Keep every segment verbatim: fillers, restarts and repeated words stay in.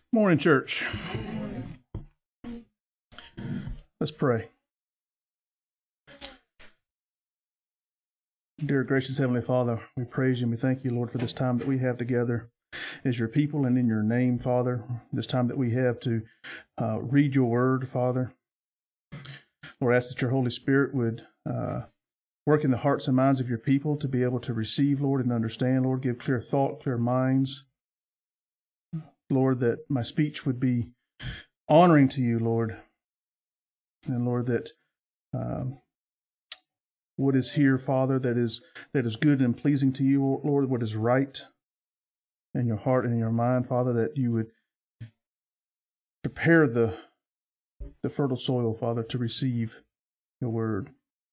Morning, church. Let's pray. Dear gracious Heavenly Father, we praise you and we thank you, Lord, for this time that we have together as your people and in your name, Father. This time that we have to uh, read your word, Father. Lord, I ask that your Holy Spirit would uh, work in the hearts and minds of your people to be able to receive, Lord, and understand, Lord. Give clear thought, clear minds. Lord, that my speech would be honoring to you, Lord. And Lord, that um, what is here, Father, that is that is good and pleasing to you, Lord, what is right in your heart and in your mind, Father, that you would prepare the the fertile soil, Father, to receive your word.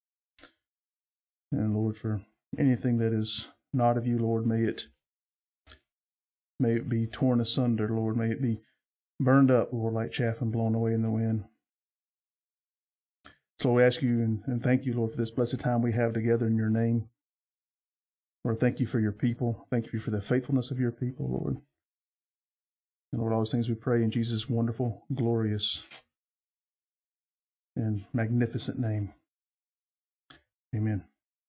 And Lord, for anything that is not of you, Lord, may it may it be torn asunder, Lord, may it be burned up, Lord, like chaff and blown away in the wind. So we ask you and, and thank you, Lord, for this blessed time we have together in your name. Lord, thank you for your people. Thank you for the faithfulness of your people, Lord. And Lord, all those things we pray in Jesus' wonderful, glorious, and magnificent name. Amen.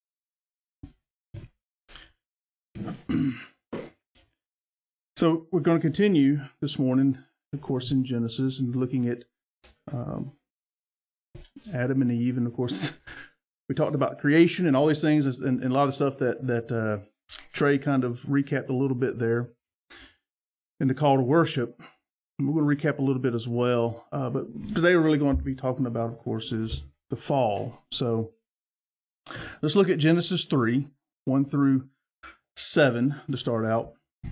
So we're going to continue this morning, of course, in Genesis and looking at um, Adam and Eve. And of course, we talked about creation and all these things and, and a lot of the stuff that, that uh, Trey kind of recapped a little bit there in the call to worship. And we're going to recap a little bit as well. Uh, but today we're really going to be talking about, of course, is the fall. So let's look at Genesis three, one through seven to start out.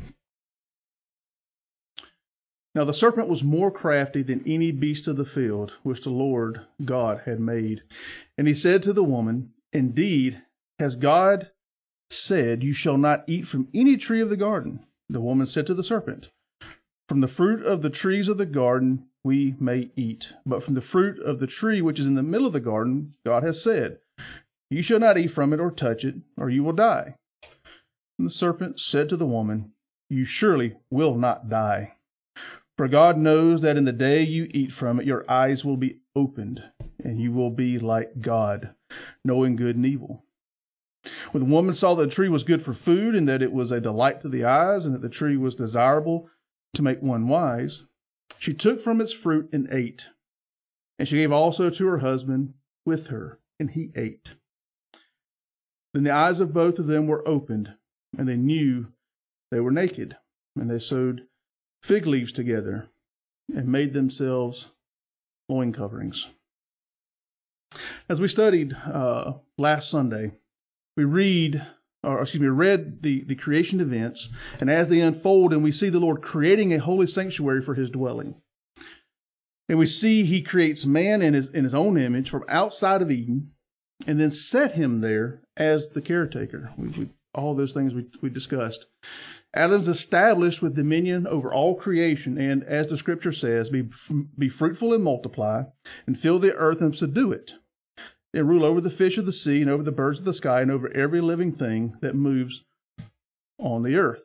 Now the serpent was more crafty than any beast of the field which the Lord God had made. And he said to the woman, Indeed, has God said, You shall not eat from any tree of the garden? The woman said to the serpent, From the fruit of the trees of the garden we may eat. But from the fruit of the tree which is in the middle of the garden, God has said, You shall not eat from it or touch it, or you will die. And the serpent said to the woman, You surely will not die. For God knows that in the day you eat from it, your eyes will be opened, and you will be like God, knowing good and evil. When the woman saw that the tree was good for food, and that it was a delight to the eyes, and that the tree was desirable to make one wise, she took from its fruit and ate. And she gave also to her husband with her, and he ate. Then the eyes of both of them were opened, and they knew they were naked, and they sewed fig leaves together and made themselves loin coverings. As we studied uh, last Sunday, we read, or excuse me, read the, the creation events, and as they unfold, and we see the Lord creating a holy sanctuary for his dwelling. And we see he creates man in his in his own image from outside of Eden, and then set him there as the caretaker. We, we, all those things we, we discussed. Adam's established with dominion over all creation, and as the scripture says, be, be fruitful and multiply, and fill the earth and subdue it, and rule over the fish of the sea, and over the birds of the sky, and over every living thing that moves on the earth.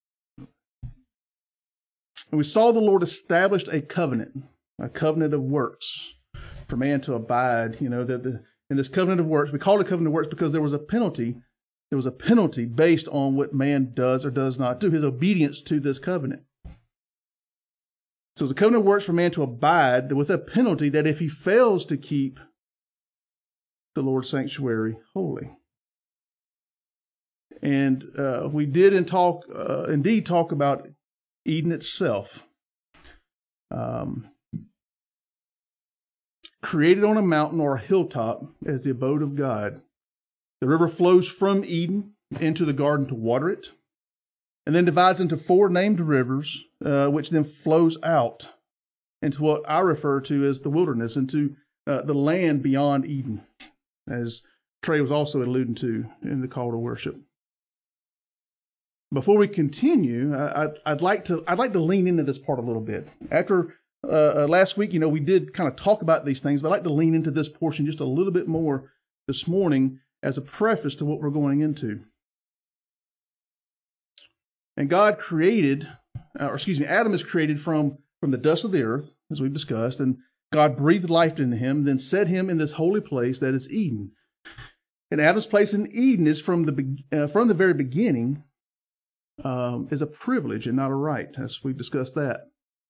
And we saw the Lord established a covenant, a covenant of works, for man to abide. You know, that the, in this covenant of works, we call it a covenant of works because there was a penalty. There was a penalty based on what man does or does not do, his obedience to this covenant. So the covenant works for man to abide with a penalty that if he fails to keep the Lord's sanctuary holy. And uh, we did in talk, uh, indeed talk about Eden itself. Um, created on a mountain or a hilltop as the abode of God. The river flows from Eden into the garden to water it, and then divides into four named rivers, uh, which then flows out into what I refer to as the wilderness, into uh, the land beyond Eden, as Trey was also alluding to in the call to worship. Before we continue, I, I'd, I'd like to I'd like to lean into this part a little bit. After uh, last week, you know, we did kind of talk about these things, but I'd like to lean into this portion just a little bit more this morning as a preface to what we're going into. And God created, or excuse me, Adam is created from from the dust of the earth, as we've discussed, and God breathed life into him, then set him in this holy place that is Eden. And Adam's place in Eden is from the uh, from the very beginning um, is a privilege and not a right, as we've discussed that.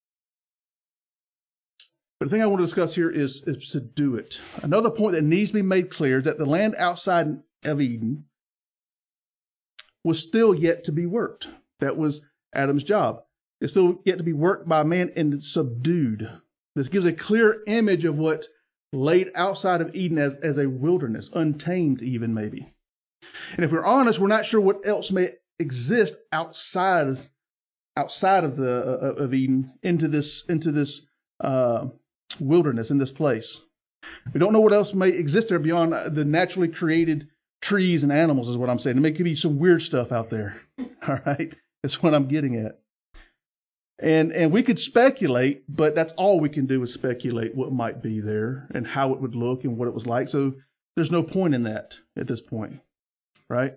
But the thing I want to discuss here is, is subdue it. Another point that needs to be made clear is that the land outside of Eden was still yet to be worked. That was Adam's job. It's still yet to be worked by man and subdued. This gives a clear image of what laid outside of Eden as, as a wilderness, untamed even maybe. And if we're honest, we're not sure what else may exist outside outside of the uh, of Eden into this into this uh, wilderness in this place. We don't know what else may exist there beyond the naturally created trees and animals, is what I'm saying. There may could be some weird stuff out there. All right, that's what I'm getting at. And and we could speculate, but that's all we can do is speculate what might be there and how it would look and what it was like. So there's no point in that at this point, right?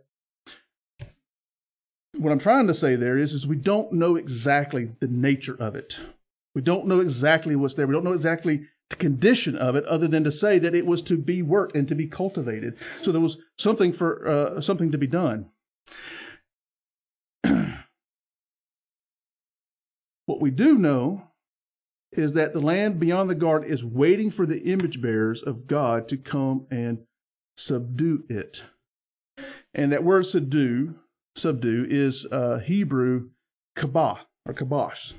What I'm trying to say there is, is we don't know exactly the nature of it. We don't know exactly what's there. We don't know exactly the condition of it, other than to say that it was to be worked and to be cultivated. So there was something for uh, something to be done. What we do know is that the land beyond the garden is waiting for the image bearers of God to come and subdue it. And that word subdue, subdue is uh, Hebrew kabah or kabosh,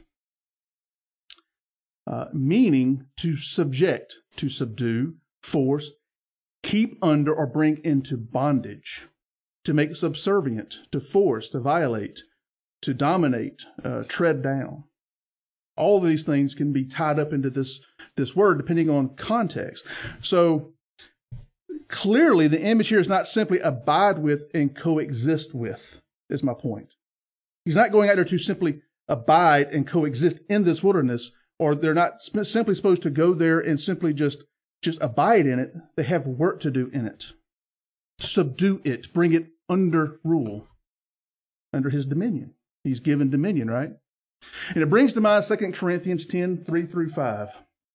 uh, meaning to subject, to subdue, force, keep under or bring into bondage, to make subservient, to force, to violate, to dominate, uh, tread down. All of these things can be tied up into this, this word depending on context. So clearly the image here is not simply abide with and coexist with, is my point. He's not going out there to simply abide and coexist in this wilderness, or they're not simply supposed to go there and simply just, just abide in it. They have work to do in it. Subdue it, bring it under rule, under his dominion. He's given dominion, right? And it brings to mind Second Corinthians ten, three through five.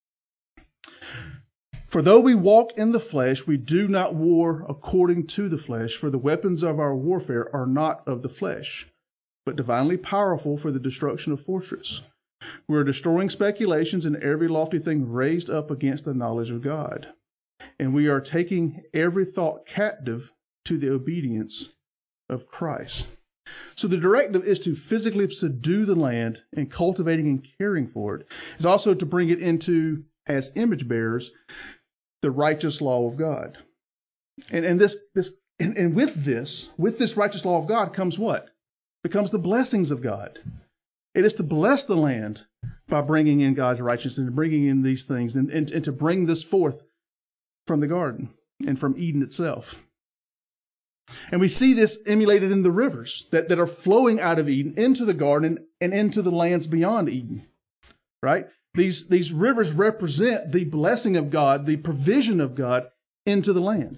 For though we walk in the flesh, we do not war according to the flesh, for the weapons of our warfare are not of the flesh, but divinely powerful for the destruction of fortress. We are destroying speculations and every lofty thing raised up against the knowledge of God. And we are taking every thought captive to the obedience of Christ. So the directive is to physically subdue the land and cultivating and caring for it. It's also to bring it into, as image bearers, the righteous law of God. And, and this, this, and, and with this, with this righteous law of God comes what? Becomes the blessings of God. It is to bless the land by bringing in God's righteousness and bringing in these things and, and, and to bring this forth from the garden and from Eden itself. And we see this emulated in the rivers that, that are flowing out of Eden into the garden and into the lands beyond Eden, right? These, these rivers represent the blessing of God, the provision of God into the land.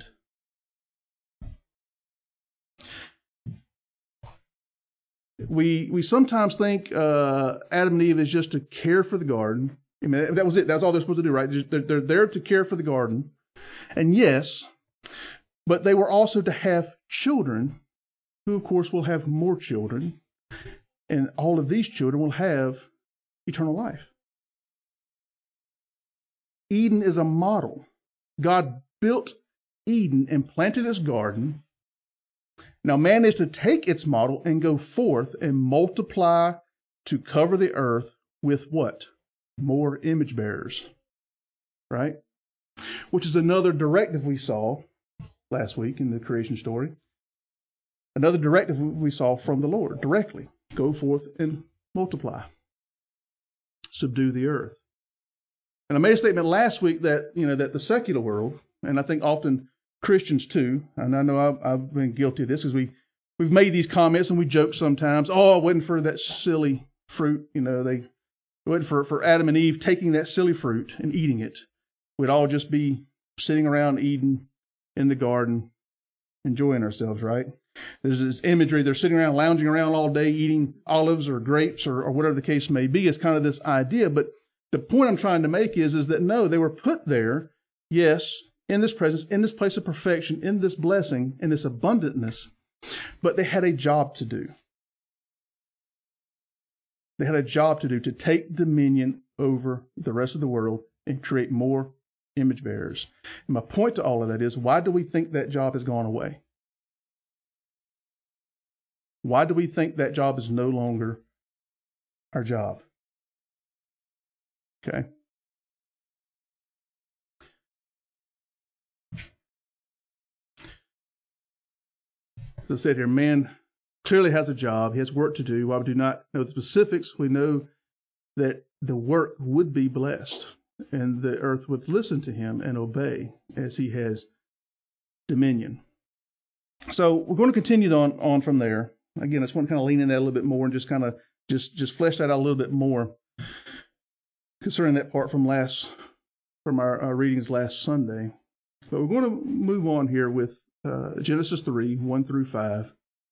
We we sometimes think uh, Adam and Eve is just to care for the garden. I mean, that was it. That's all they're supposed to do, right? They're, they're there to care for the garden. And yes, but they were also to have children, who of course will have more children. And all of these children will have eternal life. Eden is a model. God built Eden and planted his garden. Now man is to take its model and go forth and multiply to cover the earth with what? More image bearers, right? Which is another directive we saw last week in the creation story. Another directive we saw from the Lord directly. Go forth and multiply. Subdue the earth. And I made a statement last week that, you know, that the secular world, and I think often Christians too, and I know I've, I've been guilty of this, is we, we've made these comments and we joke sometimes, oh, it wasn't for that silly fruit, you know, they, it wasn't for, for Adam and Eve taking that silly fruit and eating it. We'd all just be sitting around Eden in the garden, enjoying ourselves, right? There's this imagery. They're sitting around, lounging around all day, eating olives or grapes or, or whatever the case may be. It's kind of this idea. But the point I'm trying to make is, is that no, they were put there, yes, in this presence, in this place of perfection, in this blessing, in this abundantness, but they had a job to do. They had a job to do to take dominion over the rest of the world and create more image bearers. And my point to all of that is, why do we think that job has gone away? Why do we think that job is no longer our job? Okay. As I said here, man clearly has a job. He has work to do. While we do not know the specifics, we know that the work would be blessed and the earth would listen to him and obey as he has dominion. So we're going to continue on, on from there. Again, I just want to kind of lean in that a little bit more and just kind of just, just flesh that out a little bit more concerning that part from last from our, our readings last Sunday. But we're going to move on here with uh, Genesis three, one through five.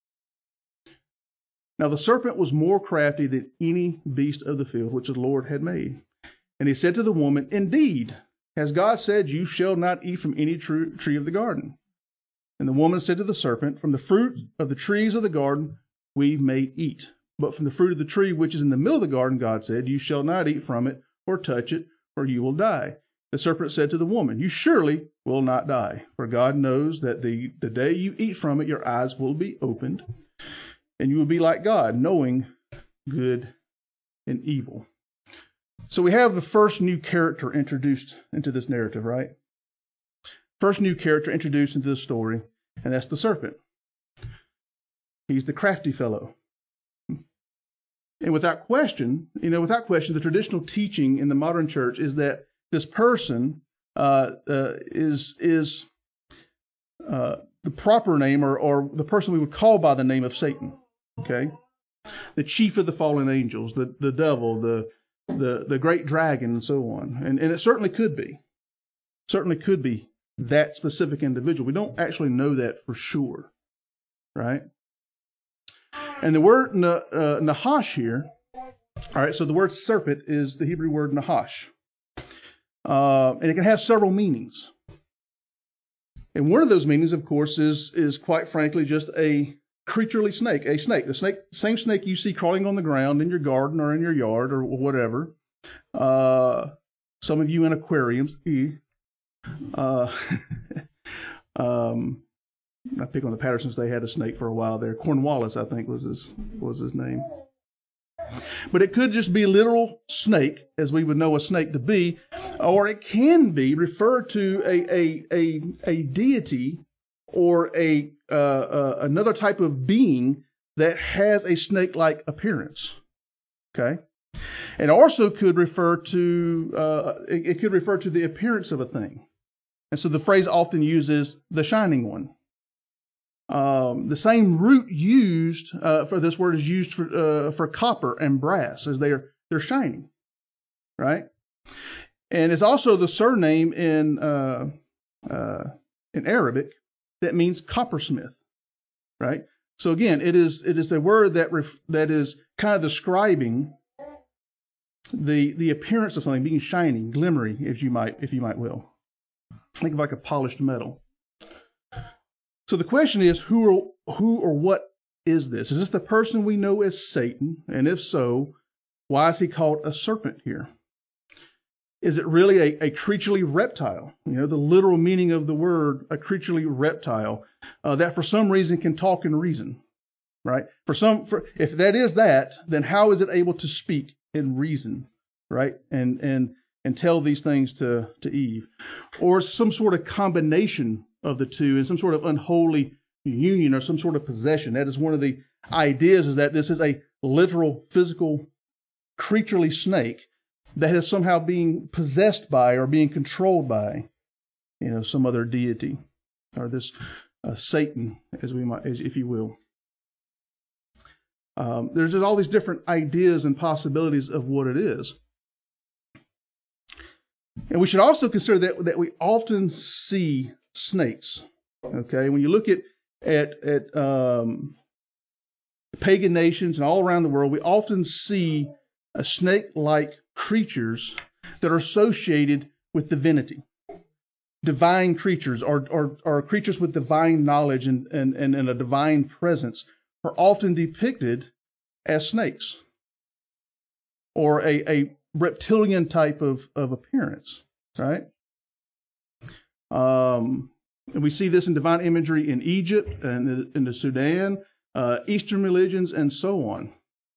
Now the serpent was more crafty than any beast of the field which the Lord had made. And he said to the woman, Indeed, has God said, You shall not eat from any tree of the garden? And the woman said to the serpent, From the fruit of the trees of the garden we may eat. But from the fruit of the tree which is in the middle of the garden, God said, You shall not eat from it or touch it, or you will die. The serpent said to the woman, You surely will not die, for God knows that the, the day you eat from it, your eyes will be opened, and you will be like God, knowing good and evil. So we have the first new character introduced into this narrative, right? First new character introduced into the story, and that's the serpent. He's the crafty fellow. And without question, you know, without question, the traditional teaching in the modern church is that this person uh, uh, is is uh, the proper name, or, or the person we would call by the name of Satan. Okay, the chief of the fallen angels, the the devil, the the the great dragon, and so on. And and it certainly could be, certainly could be that specific individual. We don't actually know that for sure, right? And the word na, uh, Nahash here, all right, so the word serpent is the Hebrew word Nahash. Uh, and it can have several meanings. And one of those meanings, of course, is, is quite frankly just a creaturely snake, a snake. The snake, same snake you see crawling on the ground in your garden or in your yard or whatever. Uh, some of you in aquariums. Eh. Uh, um, I pick on the Pattersons. They had a snake for a while there. Cornwallis, I think, was his was his name. But it could just be a literal snake, as we would know a snake to be, or it can be referred to a a a, a deity or a uh, uh, another type of being that has a snake-like appearance. Okay, and also could refer to uh, it, it could refer to the appearance of a thing, and so the phrase often uses the shining one. Um, the same root used uh, for this word is used for uh, for copper and brass, as they are they're shining, right? And it's also the surname in uh, uh, in Arabic that means coppersmith, right? So again, it is it is a word that ref, that is kind of describing the the appearance of something being shining, glimmery, if you might if you might will. Think of like a polished metal. So the question is, who or who or what is this? Is this the person we know as Satan? And if so, why is he called a serpent here? Is it really a, a creaturely reptile? You know, the literal meaning of the word, a creaturely reptile, uh, that for some reason can talk and reason, right? For some, for, if that is that, then how is it able to speak and reason, right? And and and tell these things to to Eve, or some sort of combination of the two in some sort of unholy union or some sort of possession. That is one of the ideas, is that this is a literal, physical, creaturely snake that is somehow being possessed by or being controlled by, you know, some other deity, or this uh, Satan, as we might, as, if you will. Um, there's just all these different ideas and possibilities of what it is. And we should also consider that that we often see snakes. Okay, when you look at at, at um, pagan nations and all around the world, we often see a snake-like creatures that are associated with divinity. Divine creatures or, or, or creatures with divine knowledge and, and, and, and a divine presence are often depicted as snakes or a, a reptilian type of, of appearance, right? Um, and we see this in divine imagery in Egypt and in the Sudan, uh, Eastern religions, and so on.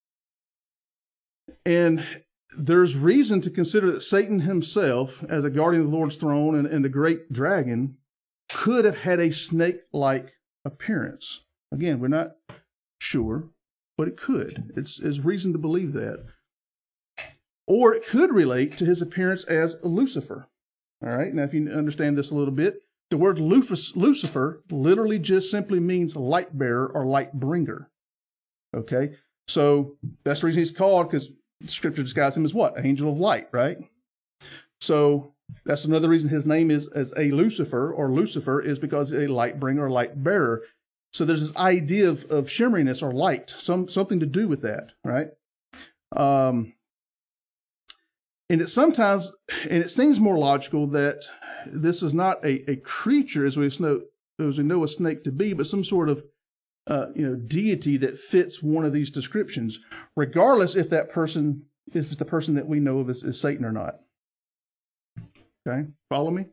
And there's reason to consider that Satan himself, as a guardian of the Lord's throne and, and the great dragon, could have had a snake-like appearance. Again, we're not sure, but it could. It's, it's reason to believe that. Or it could relate to his appearance as Lucifer. All right, now if you understand this a little bit, the word Lucifer literally just simply means light bearer or light bringer. Okay, so that's the reason he's called, because Scripture describes him as what? Angel of light, right? So that's another reason his name is as a Lucifer or Lucifer is because a light bringer or light bearer. So there's this idea of, of shimmeriness or light, some something to do with that, right? Um, and it sometimes, and it seems more logical that this is not a, a creature as we know as we know a snake to be, but some sort of Uh, you know, deity that fits one of these descriptions, regardless if that person, if it's the person that we know of as, as Satan or not. Okay, follow me?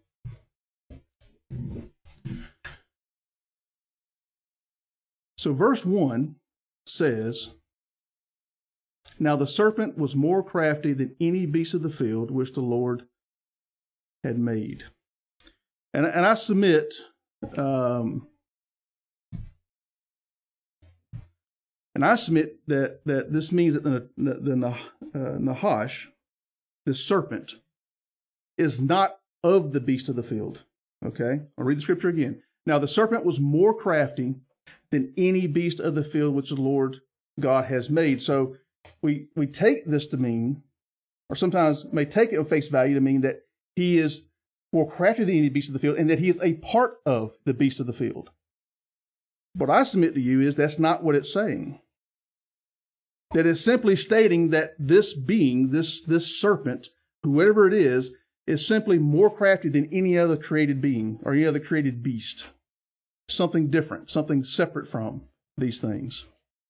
So verse one says, "Now the serpent was more crafty than any beast of the field which the Lord had made." And, and I submit, um, And I submit that, that this means that the, the, the uh, Nahash, the serpent, is not of the beast of the field. Okay? I'll read the scripture again. "Now the serpent was more crafty than any beast of the field which the Lord God has made." So we, we take this to mean, or sometimes may take it at face value to mean that he is more crafty than any beast of the field and that he is a part of the beast of the field. What I submit to you is that's not what it's saying. That is simply stating that this being, this, this serpent, whoever it is, is simply more crafty than any other created being or any other created beast. Something different, something separate from these things.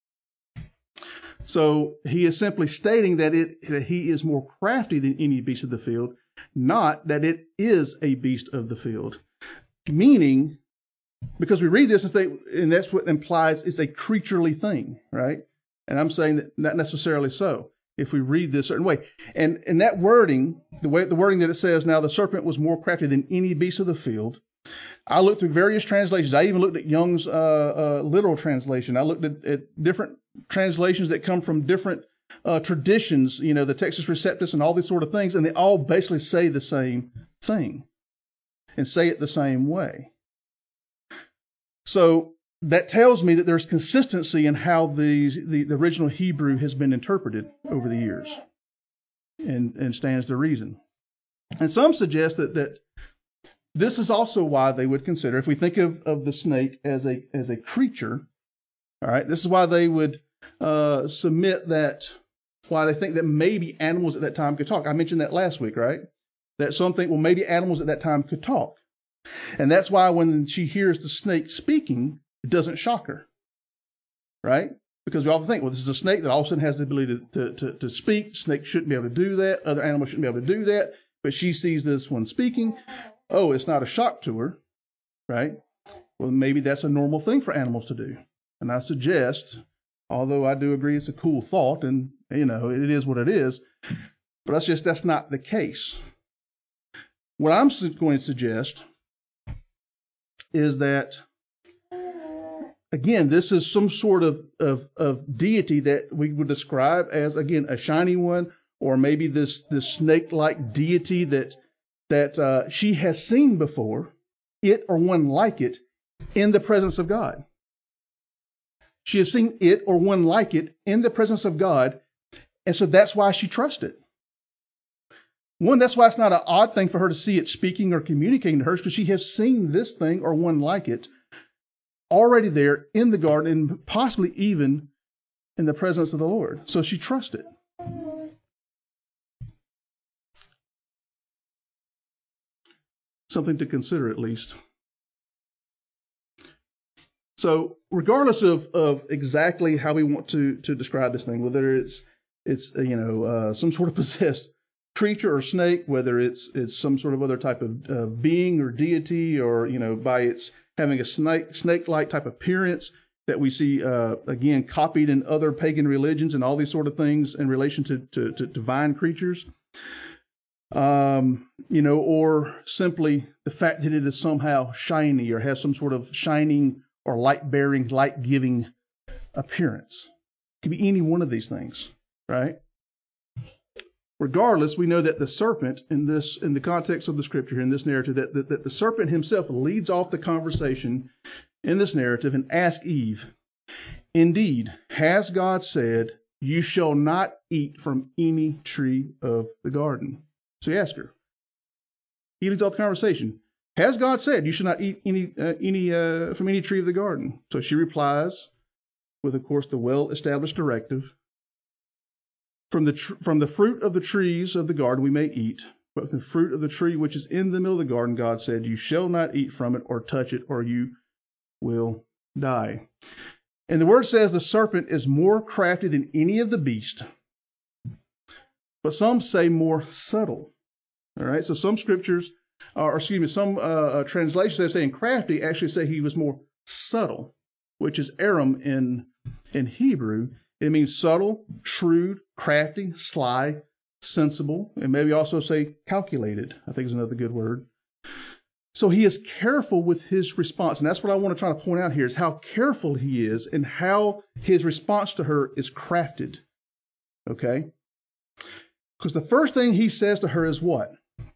So he is simply stating that, it, that he is more crafty than any beast of the field, not that it is a beast of the field. Meaning, because we read this and think, and that's what implies it's a creaturely thing, right? And I'm saying that not necessarily so if we read this certain way. And and that wording, the way the wording that it says, "Now the serpent was more crafty than any beast of the field." I looked through various translations. I even looked at Young's uh, uh, literal translation. I looked at, at different translations that come from different uh, traditions, you know, the Textus Receptus and all these sort of things, and they all basically say the same thing and say it the same way. So that tells me that there's consistency in how the, the, the original Hebrew has been interpreted over the years, and, and stands to reason. And some suggest that, that this is also why they would consider, if we think of, of the snake as a as a creature, all right, this is why they would uh, submit that, why they think that maybe animals at that time could talk. I mentioned that last week, right? That some think, well, maybe animals at that time could talk. And that's why when she hears the snake speaking, it doesn't shock her, right? Because we often think, well, this is a snake that all of a sudden has the ability to, to, to, to speak. Snakes shouldn't be able to do that. Other animals shouldn't be able to do that. But she sees this one speaking. Oh, it's not a shock to her, right? Well, maybe that's a normal thing for animals to do. And I suggest, although I do agree it's a cool thought and, you know, it is what it is, but that's just, that's not the case. What I'm going to suggest is that, again, this is some sort of, of, of deity that we would describe as, again, a shiny one, or maybe this, this snake-like deity that that uh, she has seen before, it or one like it, in the presence of God. She has seen it or one like it in the presence of God, and so that's why she trusts it. One, that's why it's not an odd thing for her to see it speaking or communicating to her, because she has seen this thing or one like it already there in the garden and possibly even in the presence of the Lord. So she trusted. Something to consider at least. So regardless of, of exactly how we want to, to describe this thing, whether it's it's you know uh, some sort of possessed creature or snake, whether it's it's some sort of other type of uh, being or deity, or you know by its having a snake snake-like type appearance that we see uh, again copied in other pagan religions and all these sort of things in relation to to, to divine creatures, um, you know, or simply the fact that it is somehow shiny or has some sort of shining or light-bearing, light-giving appearance. It could be any one of these things, right? Regardless, we know that the serpent, in this, in the context of the scripture, in this narrative, that, that, that the serpent himself leads off the conversation in this narrative and asks Eve, "Indeed, has God said, you shall not eat from any tree of the garden?" So he asks her. He leads off the conversation. Has God said you should not eat any uh, any uh, from any tree of the garden? So she replies with, of course, the well-established directive: From the tr- from the fruit of the trees of the garden we may eat, but from the fruit of the tree which is in the middle of the garden, God said, you shall not eat from it or touch it, or you will die. And the word says the serpent is more crafty than any of the beasts, but some say more subtle. All right, so some scriptures, or excuse me, some uh, translations that say crafty actually say he was more subtle, which is aram in in Hebrew. It means subtle, shrewd, crafty, sly, sensible, and maybe also say calculated, I think is another good word. So he is careful with his response, and that's what I want to try to point out here, is how careful he is and how his response to her is crafted. Okay? Because the first thing he says to her is what?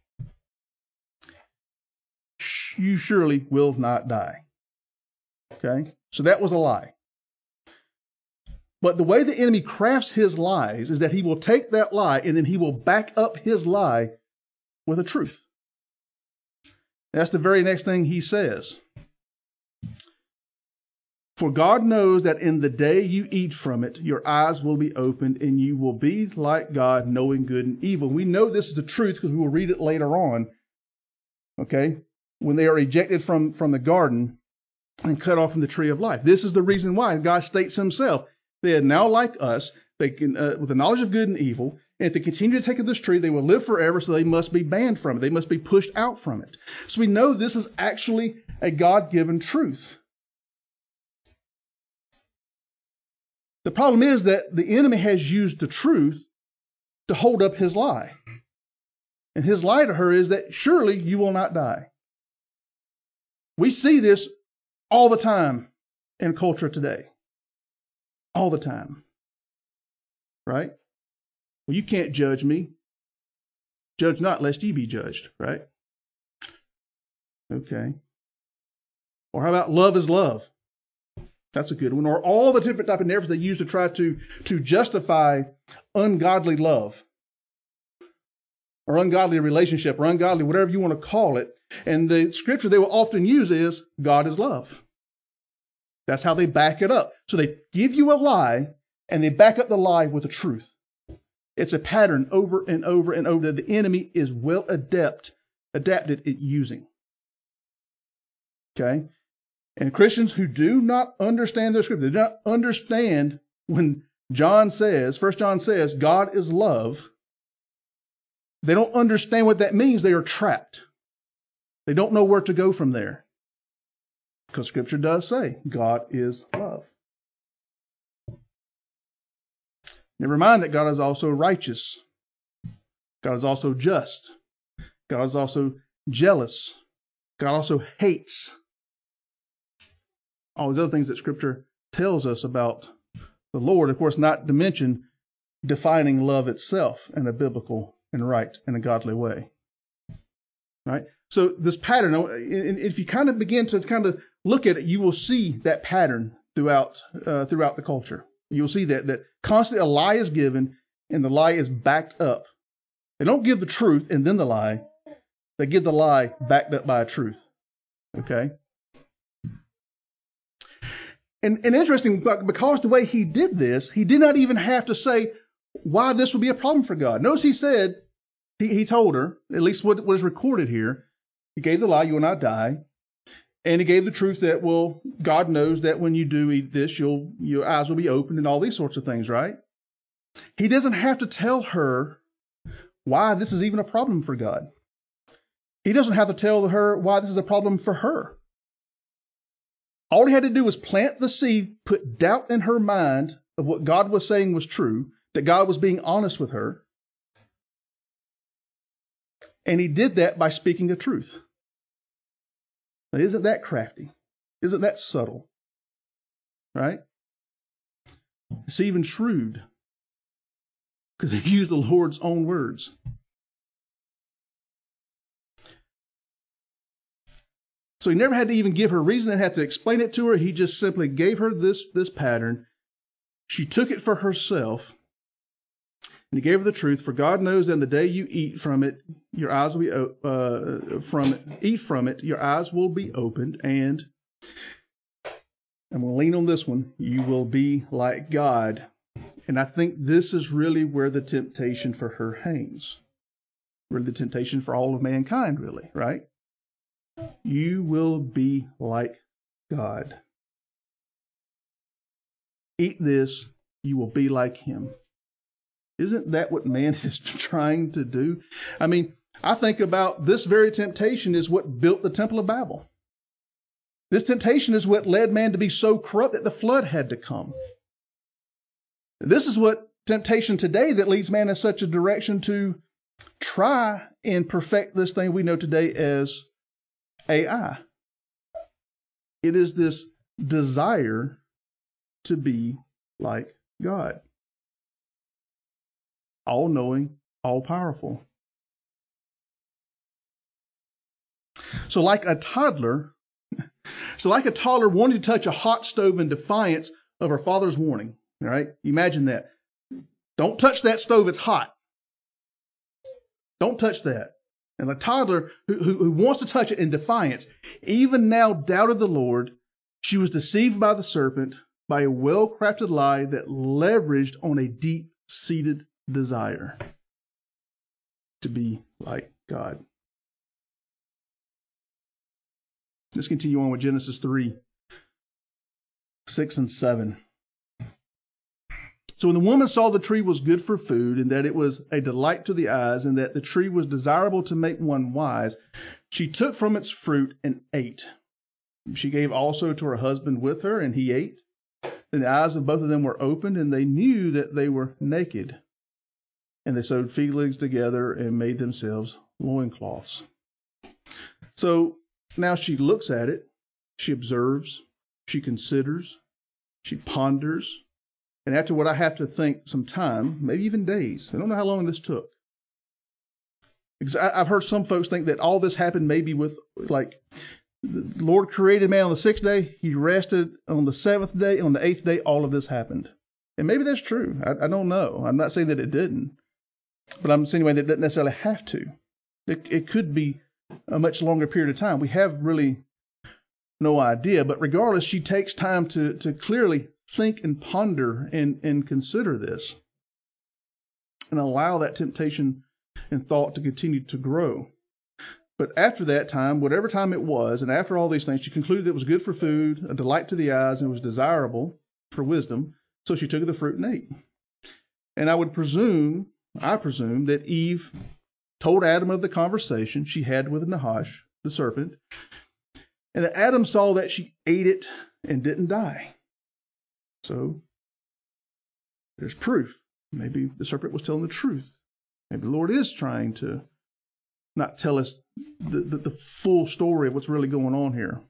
You surely will not die. Okay? So that was a lie. But the way the enemy crafts his lies is that he will take that lie and then he will back up his lie with a truth. That's the very next thing he says. For God knows that in the day you eat from it, your eyes will be opened and you will be like God, knowing good and evil. We know this is the truth because we will read it later on. Okay? When they are ejected from, from the garden and cut off from the tree of life. This is the reason why God states himself. They are now like us, they can, uh, with the knowledge of good and evil, and if they continue to take of this tree, they will live forever, so they must be banned from it. They must be pushed out from it. So we know this is actually a God-given truth. The problem is that the enemy has used the truth to hold up his lie. And his lie to her is that surely you will not die. We see this all the time in culture today. All the time. Right? Well, you can't judge me. Judge not, lest ye be judged. Right? Okay. Or how about love is love? That's a good one. Or all the different type of narratives they use to try to, to justify ungodly love. Or ungodly relationship, or ungodly, whatever you want to call it. And the scripture they will often use is, God is love. That's how they back it up. So they give you a lie, and they back up the lie with the truth. It's a pattern over and over and over that the enemy is well adept, adapted at using. Okay? And Christians who do not understand the scripture, they do not understand when John says, First John says, God is love. They don't understand what that means. They are trapped. They don't know where to go from there. Because scripture does say God is love. Never mind that God is also righteous. God is also just. God is also jealous. God also hates. All these other things that scripture tells us about the Lord. Of course, not to mention defining love itself in a biblical and right and a godly way. Right? So this pattern, if you kind of begin to kind of look at it, you will see that pattern throughout uh, throughout the culture. You'll see that that constantly a lie is given and the lie is backed up. They don't give the truth and then the lie. They give the lie backed up by a truth. Okay? And, and interesting, because the way he did this, he did not even have to say why this would be a problem for God. Notice he said, he, he told her, at least what was recorded here, he gave the lie, you will not die. And he gave the truth that, well, God knows that when you do eat this, you'll, your eyes will be opened and all these sorts of things, right? He doesn't have to tell her why this is even a problem for God. He doesn't have to tell her why this is a problem for her. All he had to do was plant the seed, put doubt in her mind of what God was saying was true, that God was being honest with her. And he did that by speaking the truth. Now, isn't that crafty? Isn't that subtle? Right? It's even shrewd, because he used the Lord's own words. So he never had to even give her reason and had to explain it to her. He just simply gave her this, this pattern. She took it for herself. And he gave her the truth. For God knows that the day you eat from it, your eyes will be uh, from it, eat from it, your eyes will be opened, and I'm going to lean on this one. You will be like God. And I think this is really where the temptation for her hangs. Really, the temptation for all of mankind, really, right? You will be like God. Eat this, you will be like him. Isn't that what man is trying to do? I mean, I think about this very temptation is what built the Temple of Babel. This temptation is what led man to be so corrupt that the flood had to come. This is what temptation today that leads man in such a direction to try and perfect this thing we know today as A I. It is this desire to be like God. All-knowing, all-powerful. So like a toddler, so like a toddler wanting to touch a hot stove in defiance of her father's warning. All right? Imagine that. Don't touch that stove, it's hot. Don't touch that. And a toddler who, who, who wants to touch it in defiance, even now doubted the Lord. She was deceived by the serpent, by a well-crafted lie that leveraged on a deep-seated desire to be like God. Let's continue on with Genesis three, six and seven. So when the woman saw the tree was good for food, and that it was a delight to the eyes, and that the tree was desirable to make one wise, she took from its fruit and ate. She gave also to her husband with her, and he ate. Then the eyes of both of them were opened, and they knew that they were naked. And they sewed fig leaves together and made themselves loincloths. So now she looks at it, she observes, she considers, she ponders. And after what I have to think some time, maybe even days, I don't know how long this took. Because I've heard some folks think that all this happened maybe with, like, the Lord created man on the sixth day, he rested on the seventh day, on the eighth day, all of this happened. And maybe that's true. I, I don't know. I'm not saying that it didn't. But I'm saying that it doesn't necessarily have to. It, it could be a much longer period of time. We have really no idea. But regardless, she takes time to, to clearly think and ponder and, and consider this. And allow that temptation and thought to continue to grow. But after that time, whatever time it was, and after all these things, she concluded it was good for food, a delight to the eyes, and it was desirable for wisdom. So she took of the fruit and ate. And I would presume, I presume, that Eve told Adam of the conversation she had with Nahash, the serpent, and that Adam saw that she ate it and didn't die. So there's proof. Maybe the serpent was telling the truth. Maybe the Lord is trying to not tell us the, the, the full story of what's really going on here.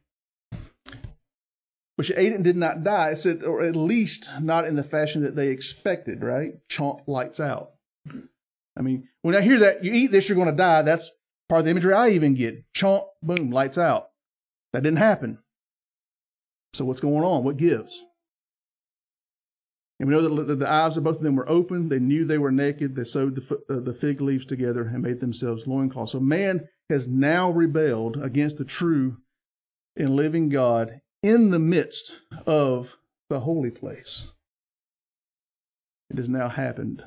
But she ate it and did not die. It said, or at least not in the fashion that they expected, right? Chomp, lights out. I mean, when I hear that, you eat this, you're going to die. That's part of the imagery I even get. Chomp, boom, lights out. That didn't happen. So what's going on? What gives? And we know that the, the eyes of both of them were open. They knew they were naked. They sewed the, uh, the fig leaves together and made themselves loincloths. So man has now rebelled against the true and living God in the midst of the holy place. It has now happened.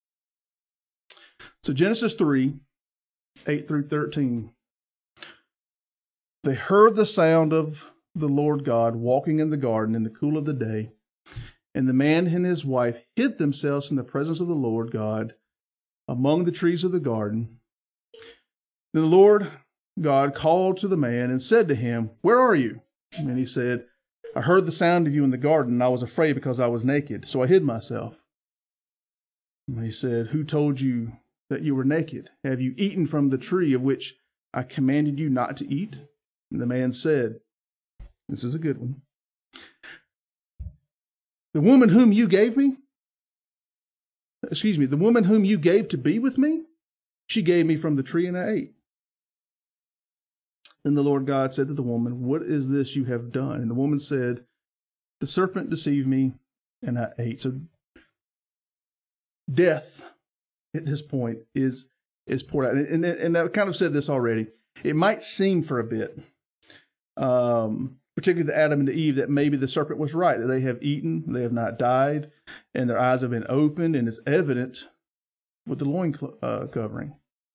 So Genesis three, eight through thirteen. They heard the sound of the Lord God walking in the garden in the cool of the day, and the man and his wife hid themselves in the presence of the Lord God among the trees of the garden. Then the Lord God called to the man and said to him, "Where are you?" And he said, "I heard the sound of you in the garden, and I was afraid because I was naked, so I hid myself." And he said, "Who told you that you were naked? Have you eaten from the tree of which I commanded you not to eat?" And the man said, this is a good one, "The woman whom you gave me, excuse me, the woman whom you gave to be with me, she gave me from the tree and I ate." Then the Lord God said to the woman, "What is this you have done?" And the woman said, "The serpent deceived me and I ate." So death at this point is is poured out. And, and, and I've kind of said this already. It might seem for a bit, um, particularly to Adam and to Eve, that maybe the serpent was right, that they have eaten, they have not died, and their eyes have been opened, and it's evident with the loin uh, covering.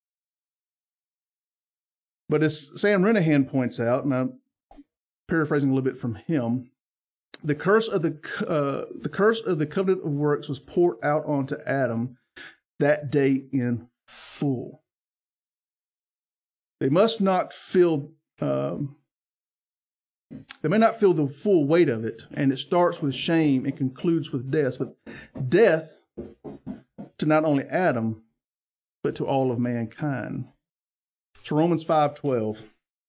But as Sam Renahan points out, and I'm paraphrasing a little bit from him, the curse of the uh, the curse of the covenant of works was poured out onto Adam that day in full. They must not feel um, they may not feel the full weight of it, and it starts with shame and concludes with death. But death to not only Adam, but to all of mankind. So Romans five twelve.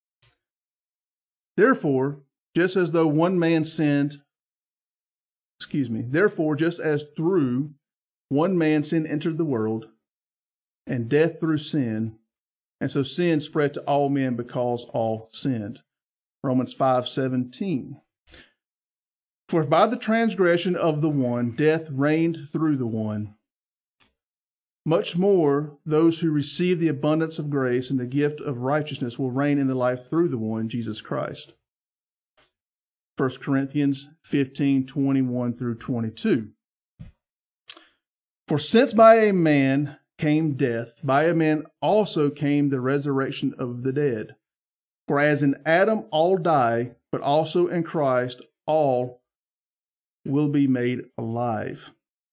Therefore, just as though one man sinned, excuse me, therefore, just as through one man sin entered the world, and death through sin, and so sin spread to all men because all sinned. Romans five seventeen. For if by the transgression of the one death reigned through the one, much more those who receive the abundance of grace and the gift of righteousness will reign in the life through the one, Jesus Christ. First Corinthians fifteen twenty-one through twenty-two. For since by a man came death, by a man also came the resurrection of the dead. For as in Adam all die, but also in Christ all will be made alive.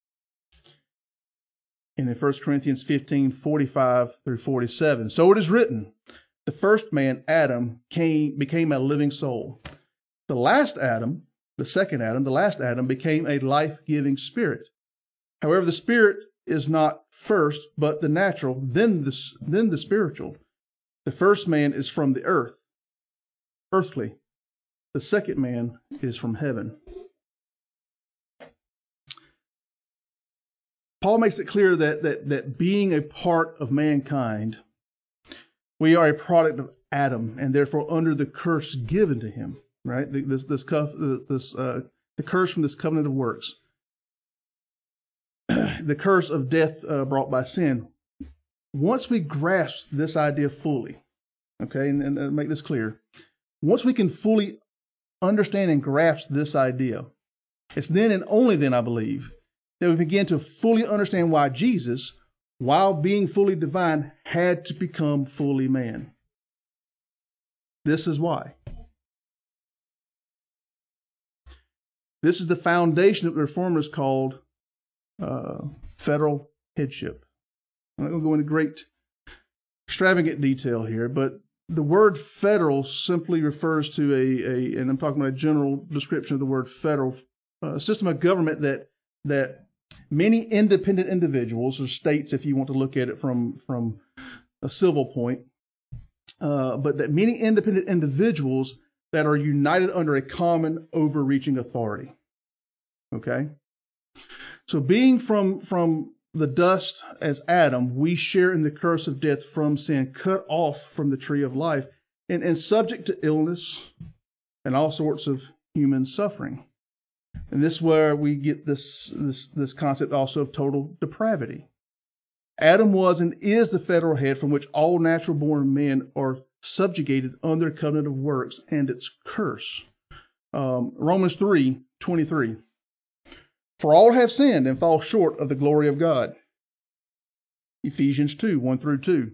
And in First Corinthians fifteen forty-five through forty-seven. So it is written, the first man, Adam, came became a living soul. The last Adam, the second Adam, the last Adam became a life-giving spirit. However, the spirit is not first, but the natural, then the, then the spiritual. The first man is from the earth, earthly. The second man is from heaven. Paul makes it clear that, that, that being a part of mankind, we are a product of Adam and therefore under the curse given to him, right? This, this, this, uh, the curse from this covenant of works. The curse of death uh, brought by sin. Once we grasp this idea fully, okay, and, and, and make this clear, once we can fully understand and grasp this idea, it's then and only then, I believe, that we begin to fully understand why Jesus, while being fully divine, had to become fully man. This is why. This is the foundation that the Reformers called uh, federal headship. I'm not going to go into great extravagant detail here, but the word federal simply refers to a, a and I'm talking about a general description of the word federal, a system of government that that many independent individuals, or states if you want to look at it from, from a civil point, uh, but that many independent individuals that are united under a common overreaching authority. Okay? So being from, from the dust as Adam, we share in the curse of death from sin, cut off from the tree of life, and, and subject to illness and all sorts of human suffering. And this is where we get this, this, this concept also of total depravity. Adam was and is the federal head from which all natural-born men are subjugated under the covenant of works and its curse. Um, Romans three twenty-three. For all have sinned and fall short of the glory of God. Ephesians two one through two.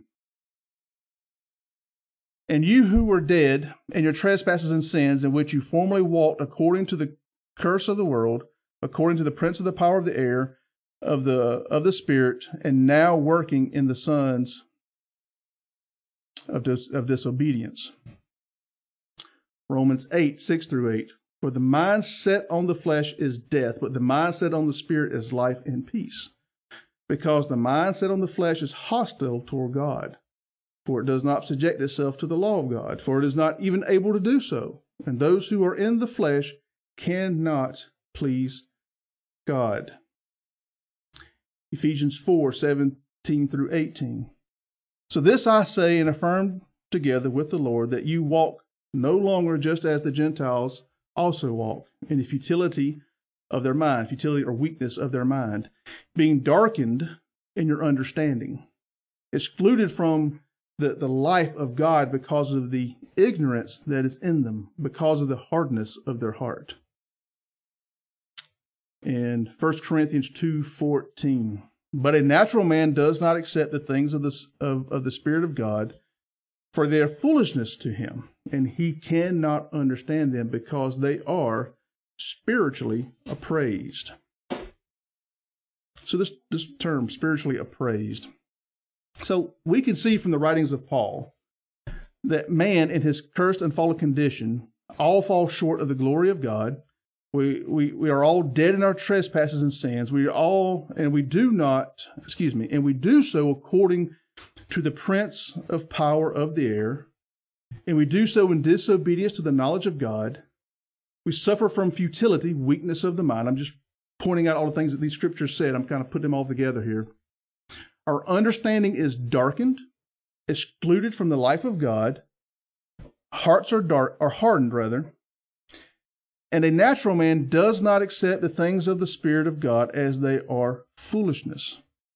And you who were dead in your trespasses and sins, in which you formerly walked according to the curse of the world, according to the prince of the power of the air, of the of the spirit, and now working in the sons of, dis, of disobedience. Romans eight six through eight. For the mind set on the flesh is death, but the mind set on the spirit is life and peace. Because the mind set on the flesh is hostile toward God. For it does not subject itself to the law of God, for it is not even able to do so. And those who are in the flesh cannot please God. Ephesians four seventeen through eighteen. So this I say and affirm together with the Lord, that you walk no longer just as the Gentiles also walk, in the futility of their mind, futility or weakness of their mind, being darkened in your understanding, excluded from The, the life of God because of the ignorance that is in them, because of the hardness of their heart. In First Corinthians two fourteen, but a natural man does not accept the things of the, of, of the Spirit of God, for they are foolishness to him, and he cannot understand them because they are spiritually appraised. So this, this term, spiritually appraised. So we can see from the writings of Paul that man in his cursed and fallen condition all fall short of the glory of God. We, we, we are all dead in our trespasses and sins. We are all, and we do not, excuse me, and we do so according to the prince of power of the air, and we do so in disobedience to the knowledge of God. We suffer from futility, weakness of the mind. I'm just pointing out all the things that these scriptures said. I'm kind of putting them all together here. Our understanding is darkened, excluded from the life of God. Hearts are dark, are hardened rather. And a natural man does not accept the things of the Spirit of God as they are foolishness.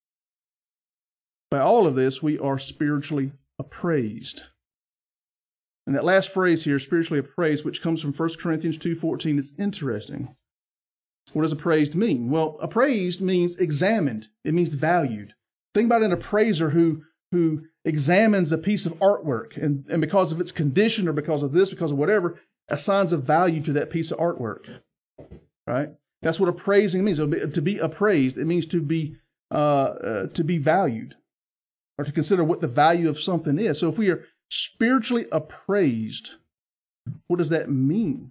By all of this, we are spiritually appraised. And that last phrase here, spiritually appraised, which comes from First Corinthians two fourteen, is interesting. What does appraised mean? Well, appraised means examined. It means valued. Think about an appraiser who who examines a piece of artwork, and, and because of its condition or because of this, because of whatever, assigns a value to that piece of artwork. Right? That's what appraising means. To be appraised, it means to be uh, uh, to be valued, or to consider what the value of something is. So if we are spiritually appraised, what does that mean?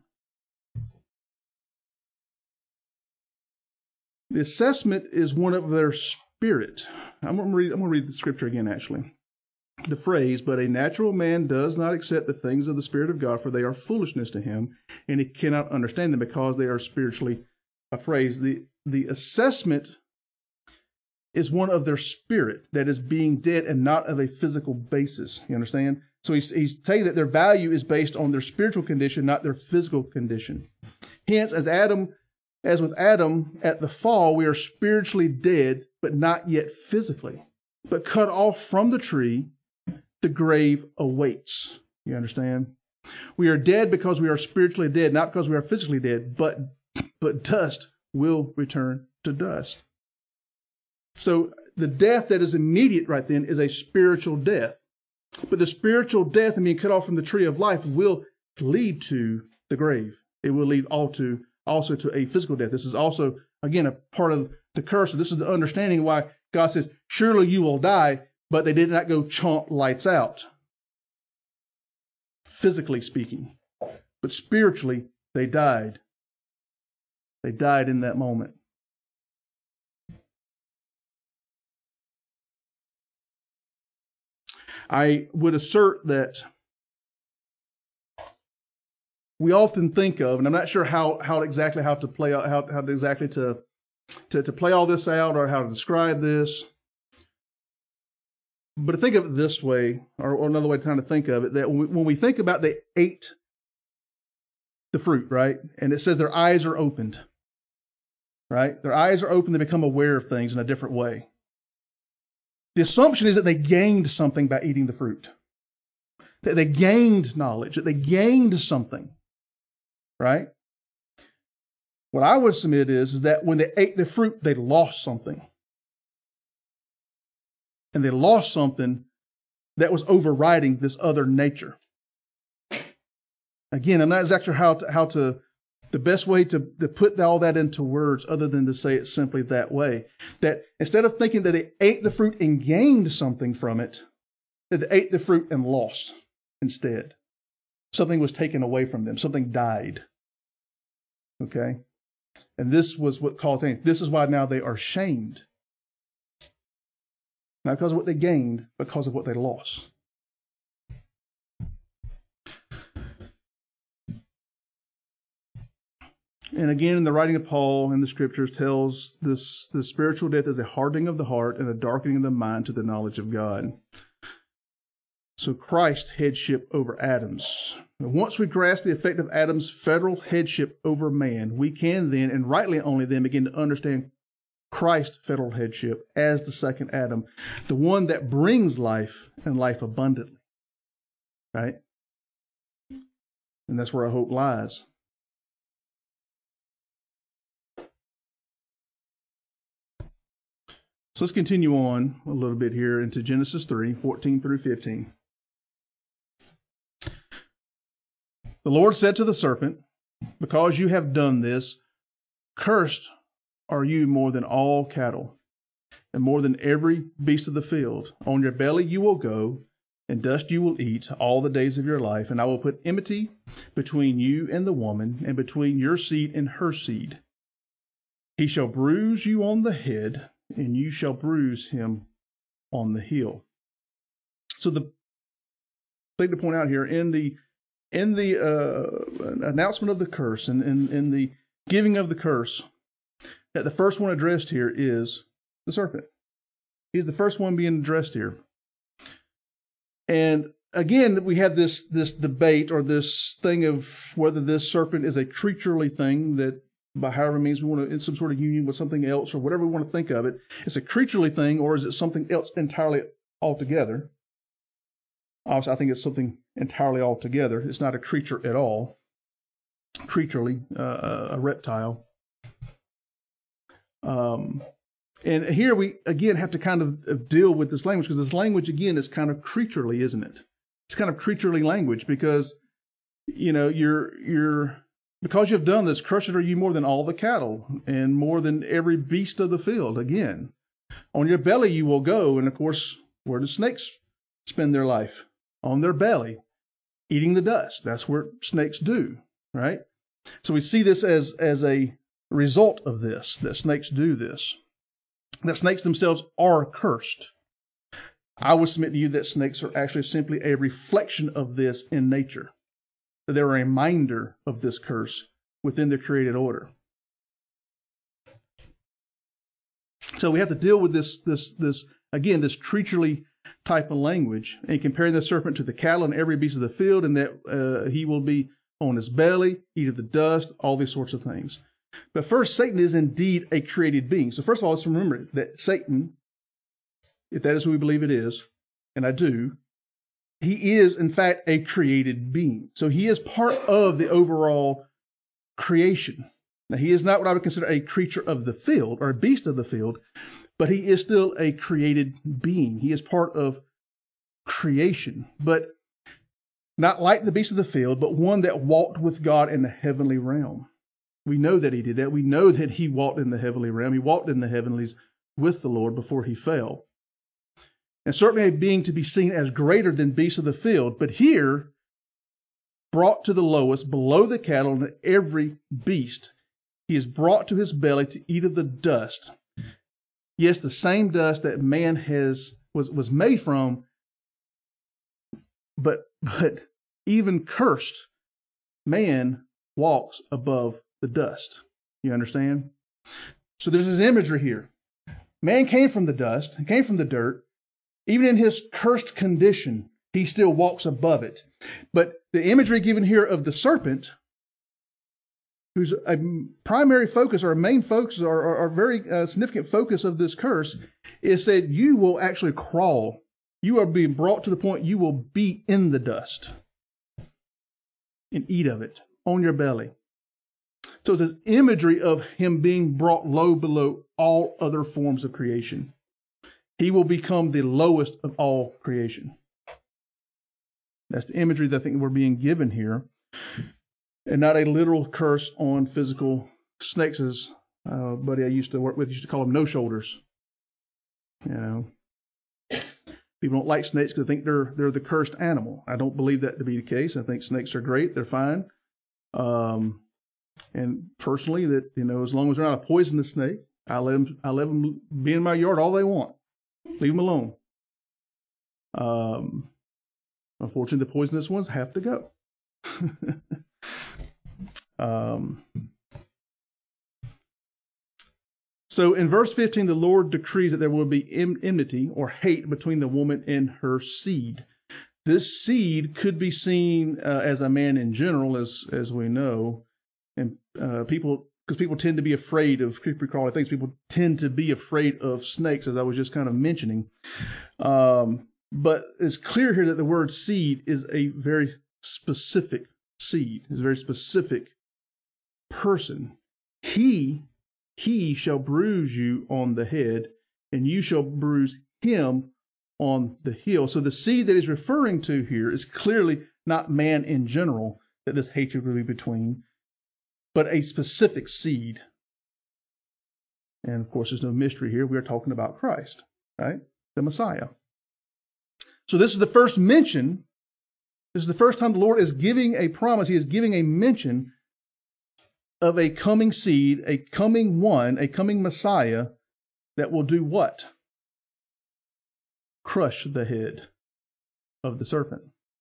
The assessment is one of their spirit. I'm going to read, I'm going to read the scripture again, actually. The phrase, but a natural man does not accept the things of the Spirit of God, for they are foolishness to him, and he cannot understand them because they are spiritually appraised. The, the assessment is one of their spirit that is being dead and not of a physical basis. You understand? So he's, he's saying that their value is based on their spiritual condition, not their physical condition. Hence, as Adam As with Adam at the fall, we are spiritually dead, but not yet physically. But cut off from the tree, the grave awaits. You understand? We are dead because we are spiritually dead, not because we are physically dead, but, but dust will return to dust. So the death that is immediate right then is a spiritual death. But the spiritual death and being cut off from the tree of life will lead to the grave. It will lead all to also to a physical death. This is also, again, a part of the curse. So this is the understanding why God says, surely you will die, but they did not go chomp lights out, physically speaking. But spiritually, they died. They died in that moment. I would assert that we often think of, and I'm not sure how, how exactly how to play out, how, how exactly to, to to play all this out or how to describe this. But to think of it this way, or, or another way to kind of think of it, that when we, when we think about they ate the fruit, right? And it says their eyes are opened, right? Their eyes are open, they become aware of things in a different way. The assumption is that they gained something by eating the fruit. That they gained knowledge, that they gained something. Right? What I would submit is, is that when they ate the fruit, they lost something. And they lost something that was overriding this other nature. Again, I'm not exactly sure how to, how to the best way to, to put all that into words other than to say it simply that way. That instead of thinking that they ate the fruit and gained something from it, that they ate the fruit and lost instead. Something was taken away from them. Something died. Okay? And this was what caused it. This is why now they are shamed. Not because of what they gained, but because of what they lost. And again, in the writing of Paul in the scriptures tells this, the spiritual death is a hardening of the heart and a darkening of the mind to the knowledge of God. So Christ's headship over Adam's. Once we grasp the effect of Adam's federal headship over man, we can then, and rightly only then, begin to understand Christ's federal headship as the second Adam, the one that brings life and life abundantly. Right? And that's where our hope lies. So let's continue on a little bit here into Genesis three, fourteen through fifteen. The Lord said to the serpent, because you have done this, cursed are you more than all cattle, and more than every beast of the field. On your belly you will go, and dust you will eat all the days of your life, and I will put enmity between you and the woman, and between your seed and her seed. He shall bruise you on the head, and you shall bruise him on the heel. So the thing to point out here, in the in the uh, announcement of the curse, and in, in, in the giving of the curse, that the first one addressed here is the serpent. He's the first one being addressed here. And again, we have this this debate or this thing of whether this serpent is a creaturely thing that, by however means we want to, in some sort of union with something else or whatever we want to think of it, it's a creaturely thing, or is it something else entirely altogether? Obviously, I think it's something entirely altogether. It's not a creature at all. Creaturely, uh, a reptile. Um, and here we, again, have to kind of deal with this language, because this language, again, is kind of creaturely, isn't it? It's kind of creaturely language because, you know, you're, you're, because you've done this, cursed are you more than all the cattle and more than every beast of the field. Again, on your belly you will go. And of course, where do snakes spend their life? On their belly, eating the dust. That's where snakes do, right? So we see this as, as a result of this, that snakes do this. That snakes themselves are cursed. I would submit to you that snakes are actually simply a reflection of this in nature. That they're a reminder of this curse within the created order. So we have to deal with this, this, this again, this creaturely type of language, and comparing the serpent to the cattle and every beast of the field, and that uh, he will be on his belly, eat of the dust, all these sorts of things. But first, Satan is indeed a created being. So first of all, let's remember that Satan, if that is who we believe it is, and I do, he is in fact a created being. So he is part of the overall creation. Now, he is not what I would consider a creature of the field or a beast of the field, but he is still a created being. He is part of creation, but not like the beast of the field, but one that walked with God in the heavenly realm. We know that he did that. We know that he walked in the heavenly realm. He walked in the heavenlies with the Lord before he fell. And certainly a being to be seen as greater than beasts of the field, but here brought to the lowest, below the cattle and every beast. He is brought to his belly to eat of the dust. Yes, the same dust that man has was, was made from, but but even cursed man walks above the dust. You understand? So there's this imagery here. Man came from the dust, he came from the dirt. Even in his cursed condition, he still walks above it. But the imagery given here of the serpent, whose a primary focus or a main focus or, or, or very uh, significant focus of this curse, is said you will actually crawl. You are being brought to the point you will be in the dust and eat of it on your belly. So it's this imagery of him being brought low below all other forms of creation. He will become the lowest of all creation. That's the imagery that I think we're being given here, and not a literal curse on physical snakes, as uh, buddy I used to work with used to call them no shoulders. You know, people don't like snakes because they think they're they're the cursed animal. I don't believe that to be the case. I think snakes are great; they're fine. Um, and personally, that you know, as long as they're not a poisonous snake, I let them I let them be in my yard all they want. Leave them alone. Um, unfortunately, the poisonous ones have to go. um. So in verse fifteen, the Lord decrees that there will be enmity or hate between the woman and her seed. This seed could be seen uh, as a man in general, as as we know, and uh, people, because people tend to be afraid of creepy crawly things. People tend to be afraid of snakes, as I was just kind of mentioning. Um, but it's clear here that the word seed is a very specific seed. It's a very specific person. He He shall bruise you on the head, and you shall bruise him on the heel. So the seed that he's referring to here is clearly not man in general that this hatred will be between, but a specific seed. And of course, there's no mystery here. We are talking about Christ, right? The Messiah. So this is the first mention. This is the first time the Lord is giving a promise. He is giving a mention of a coming seed, a coming one, a coming Messiah that will do what? Crush the head of the serpent.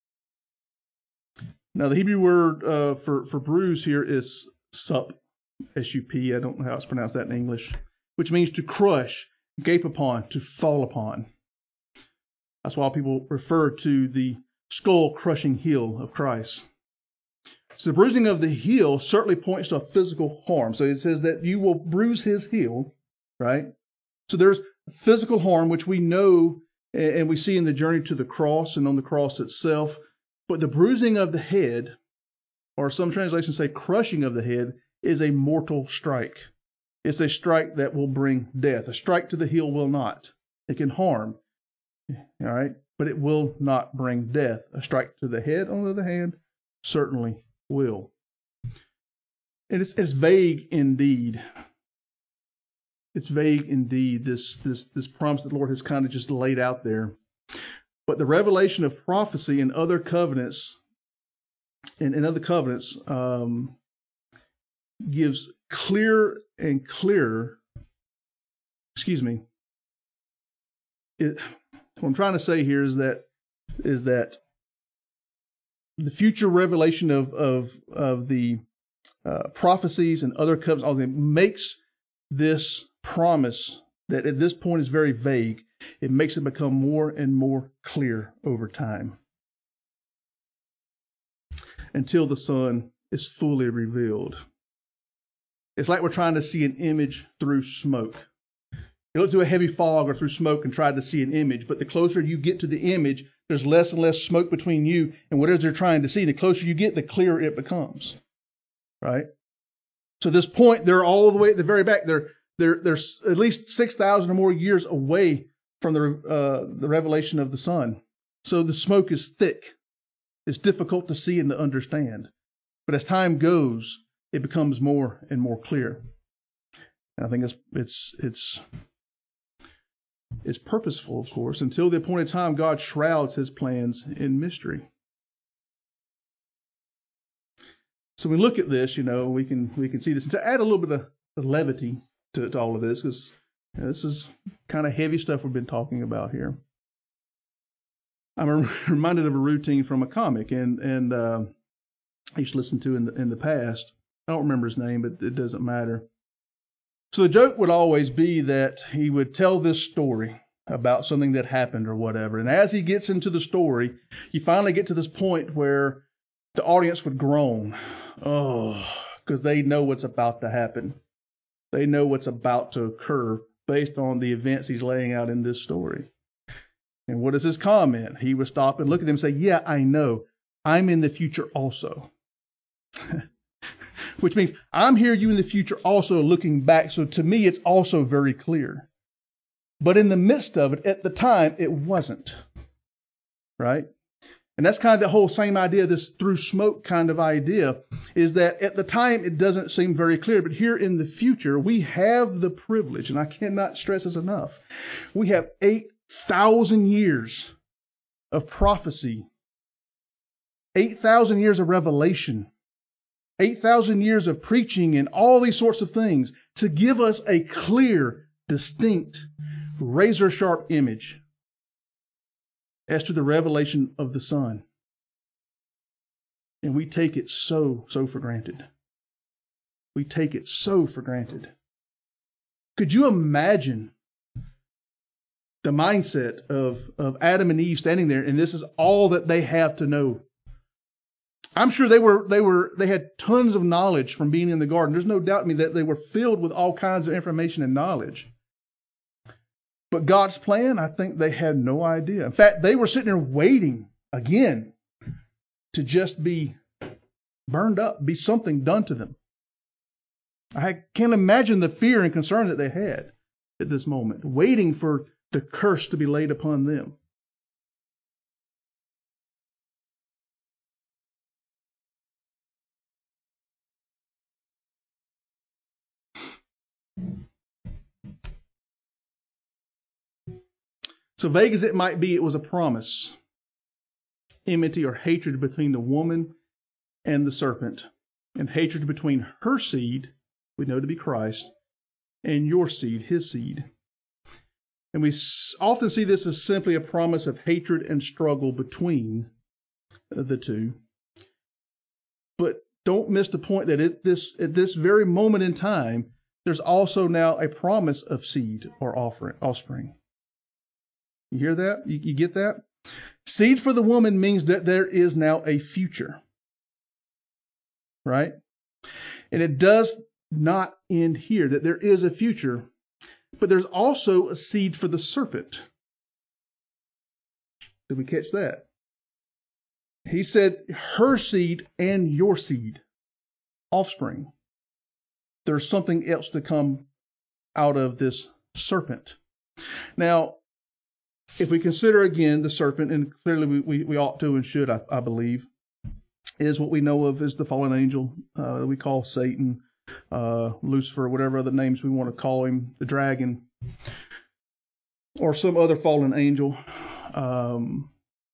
Now, the Hebrew word uh, for, for bruise here is sup, S U P. I don't know how it's pronounced that in English, which means to crush, gape upon, to fall upon. That's why people refer to the skull-crushing heel of Christ. So the bruising of the heel certainly points to a physical harm. So it says that you will bruise his heel, right? So there's physical harm, which we know and we see in the journey to the cross and on the cross itself. But the bruising of the head, or some translations say crushing of the head, is a mortal strike. It's a strike that will bring death. A strike to the heel will not. It can harm, all right, but it will not bring death. A strike to the head, on the other hand, certainly will. And it's, it's vague indeed. It's vague indeed, this, this, this promise that the Lord has kind of just laid out there. But the revelation of prophecy in other covenants, in, in other covenants, um, gives clear and clearer, excuse me, it, what I'm trying to say here is that, is that the future revelation of, of, of the uh, prophecies and other covenants, all that makes this promise that at this point is very vague. It makes it become more and more clear over time until the Son is fully revealed. It's like we're trying to see an image through smoke. You look through a heavy fog or through smoke and try to see an image, but the closer you get to the image, there's less and less smoke between you and whatever you're trying to see. The closer you get, the clearer it becomes, right? So at this point, they're all the way at the very back. They're they're they're at least six thousand or more years away from the uh, the revelation of the Son. So the smoke is thick. It's difficult to see and to understand. But as time goes, it becomes more and more clear. And I think it's it's it's it's purposeful, of course. Until the appointed time, God shrouds his plans in mystery. So when we look at this, you know, we can we can see this. And to add a little bit of, of levity to, to all of this, because you know, this is kind of heavy stuff we've been talking about here. I'm reminded of a routine from a comic, and and uh, I used to listen to in the in the past. I don't remember his name, but it doesn't matter. So the joke would always be that he would tell this story about something that happened or whatever. And as he gets into the story, you finally get to this point where the audience would groan, oh, because they know what's about to happen. They know what's about to occur based on the events he's laying out in this story. And what is his comment? He would stop and look at them and say, yeah, I know. I'm in the future also. which means I'm here, you in the future, also looking back. So to me, it's also very clear. But in the midst of it, at the time, it wasn't. Right? And that's kind of the whole same idea, this through smoke kind of idea, is that at the time it doesn't seem very clear, but here in the future we have the privilege, and I cannot stress this enough, we have eight thousand years of prophecy, eight thousand years of revelation, eight thousand years of preaching and all these sorts of things to give us a clear, distinct, razor-sharp image as to the revelation of the Son. And we take it so, so for granted. We take it so for granted. Could you imagine the mindset of, of Adam and Eve standing there, and this is all that they have to know? I'm sure they were they were they had tons of knowledge from being in the garden. There's no doubt in me that they were filled with all kinds of information and knowledge. But God's plan, I think they had no idea. In fact, they were sitting there waiting again to just be burned up, be something done to them. I can't imagine the fear and concern that they had at this moment, waiting for the curse to be laid upon them. So vague as it might be, it was a promise. Enmity or hatred between the woman and the serpent, and hatred between her seed, we know to be Christ, and your seed, his seed. And we often see this as simply a promise of hatred and struggle between the two. But don't miss the point that at this, at this very moment in time, there's also now a promise of seed or offspring. You hear that? You, you get that? Seed for the woman means that there is now a future. Right? And it does not end here, that there is a future, but there's also a seed for the serpent. Did we catch that? He said her seed and your seed, offspring. There's something else to come out of this serpent. Now, if we consider again the serpent, and clearly we, we, we ought to and should, I, I believe, is what we know of as the fallen angel. Uh, we call Satan, uh, Lucifer, whatever other names we want to call him, the dragon, or some other fallen angel. Um,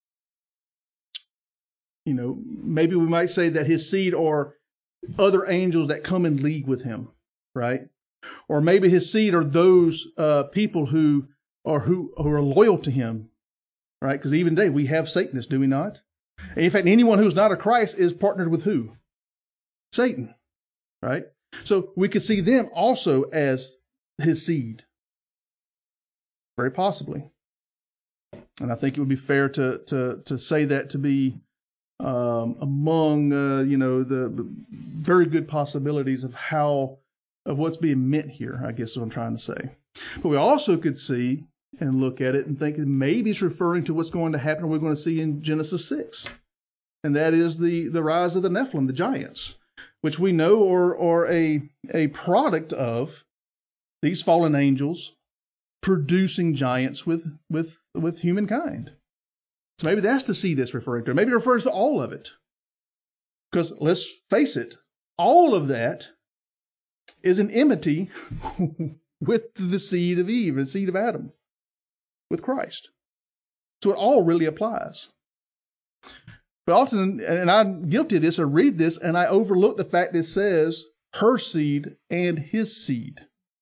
you know, maybe we might say that his seed are other angels that come in league with him, right? Or maybe his seed are those uh, people who or who, who are loyal to him, right? Because even today we have Satanists, do we not? And in fact, anyone who's not a Christ is partnered with who? Satan, right? So we could see them also as his seed, very possibly. And I think it would be fair to to to say that to be um, among uh, you know the, the very good possibilities of how of what's being meant here, I guess is what I'm trying to say. But we also could see and look at it and think maybe it's referring to what's going to happen, or we're going to see in Genesis six. And that is the, the rise of the Nephilim, the giants, which we know are, are a, a product of these fallen angels producing giants with, with, with humankind. So maybe that's the seed that's referring to. Maybe it refers to all of it. Because let's face it, all of that is an enmity with the seed of Eve, the seed of Adam, with Christ. So it all really applies. But often, and I'm guilty of this, I read this and I overlook the fact that it says her seed and his seed.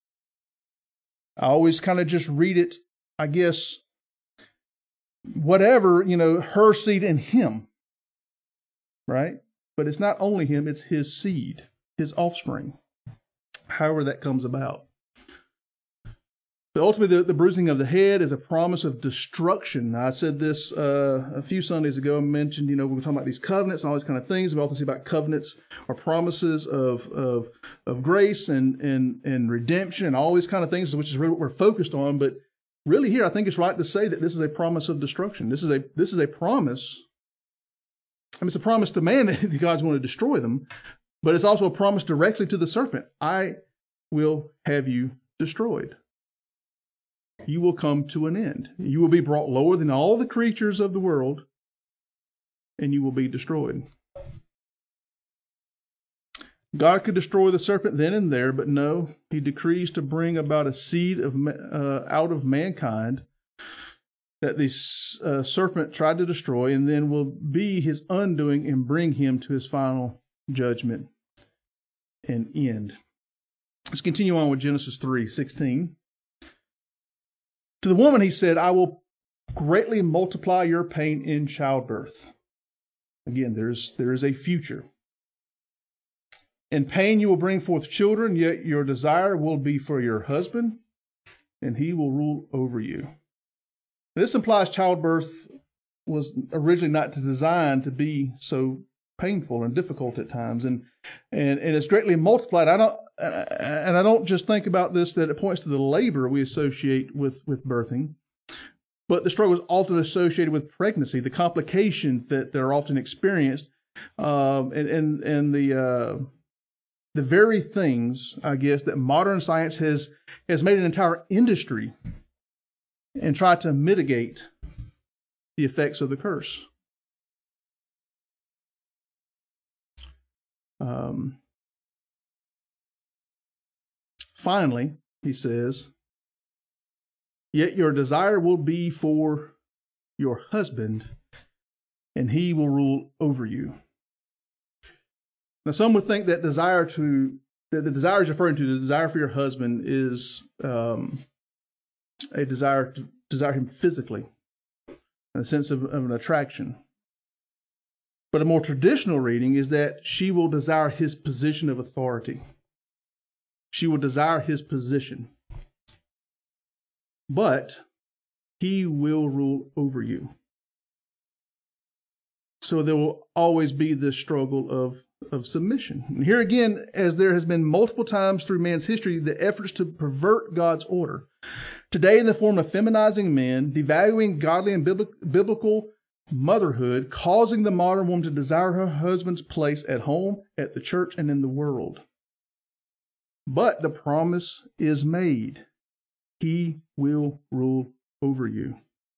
I always kind of just read it, I guess, whatever, you know, her seed and him, right? But it's not only him, it's his seed, his offspring, however that comes about. But ultimately, the, the bruising of the head is a promise of destruction. Now, I said this uh, a few Sundays ago. I mentioned, you know, we were talking about these covenants and all these kind of things. We often see about covenants or promises of of, of grace and, and, and redemption and all these kind of things, which is really what we're focused on. But really here, I think it's right to say that this is a promise of destruction. This is a this is a promise. I mean, it's a promise to man that God's going to destroy them. But it's also a promise directly to the serpent. I will have you destroyed. You will come to an end. You will be brought lower than all the creatures of the world, and you will be destroyed. God could destroy the serpent then and there, but no, he decrees to bring about a seed of uh, out of mankind that the uh, serpent tried to destroy, and then will be his undoing and bring him to his final judgment and end. Let's continue on with Genesis three sixteen. To the woman he said, I will greatly multiply your pain in childbirth. Again, there's there is a future. In pain you will bring forth children, yet your desire will be for your husband, and he will rule over you. This implies childbirth was originally not designed to be so painful and difficult at times, and and, and it's greatly multiplied. I don't and I don't just think about this that it points to the labor we associate with with birthing, but the struggle is often associated with pregnancy, the complications that, that are often experienced, um, and and and the uh, the very things, I guess, that modern science has has made an entire industry and tried to mitigate the effects of the curse. Um, finally, he says, yet your desire will be for your husband, and he will rule over you. Now, some would think that desire to that the desire is referring to the desire for your husband is um, a desire to desire him physically, in a sense of, of an attraction. But a more traditional reading is that she will desire his position of authority. She will desire his position. But he will rule over you. So there will always be this struggle of, of submission. And here again, as there has been multiple times through man's history, the efforts to pervert God's order. Today in the form of feminizing men, devaluing godly and biblical motherhood, causing the modern woman to desire her husband's place at home, at the church, and in the world. But the promise is made. He will rule over you.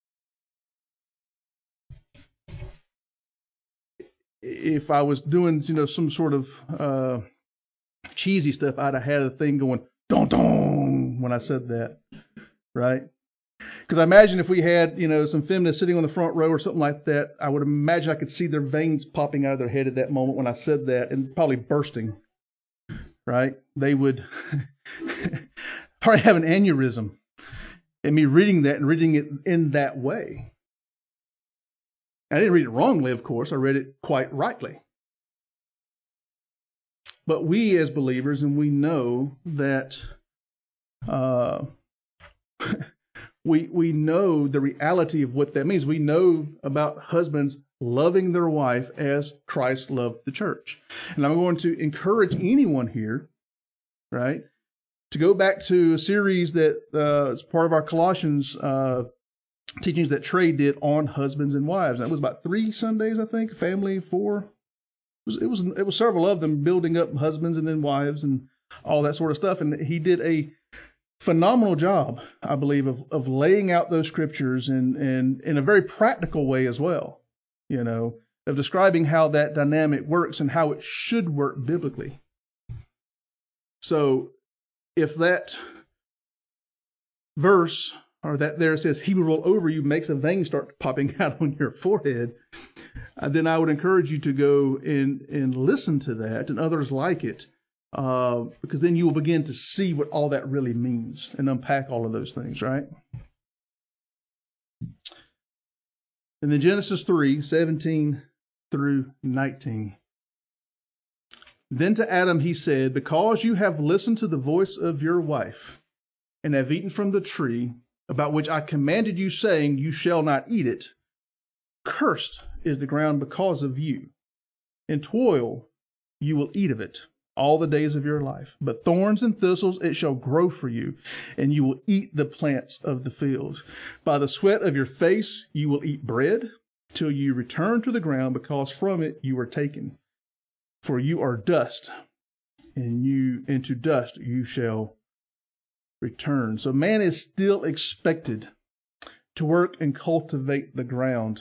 If I was doing, you know, some sort of uh, cheesy stuff, I'd have had a thing going, don don, when I said that, right? Because I imagine if we had, you know, some feminists sitting on the front row or something like that, I would imagine I could see their veins popping out of their head at that moment when I said that, and probably bursting, right? They would probably have an aneurysm in me reading that and reading it in that way. I didn't read it wrongly, of course. I read it quite rightly. But we as believers, and we know that uh, we we know the reality of what that means. We know about husbands loving their wife as Christ loved the church. And I'm going to encourage anyone here, right, to go back to a series that uh, is part of our Colossians uh, teachings that Trey did on husbands and wives. That was about three Sundays, I think, family, four. It was, it was it was several of them, building up husbands and then wives and all that sort of stuff. And he did a phenomenal job, I believe, of, of laying out those scriptures and, and in a very practical way as well, you know, of describing how that dynamic works and how it should work biblically. So if that verse or that there says he will roll over you makes a vein start popping out on your forehead, uh, then I would encourage you to go and, and listen to that and others like it, uh, because then you will begin to see what all that really means and unpack all of those things, right? And then Genesis three, seventeen through nineteen. Then to Adam he said, because you have listened to the voice of your wife and have eaten from the tree about which I commanded you, saying, you shall not eat it, cursed is the ground because of you. In toil you will eat of it all the days of your life. But thorns and thistles it shall grow for you, and you will eat the plants of the field. By the sweat of your face you will eat bread till you return to the ground, because from it you were taken. For you are dust, and you into dust you shall return. So man is still expected to work and cultivate the ground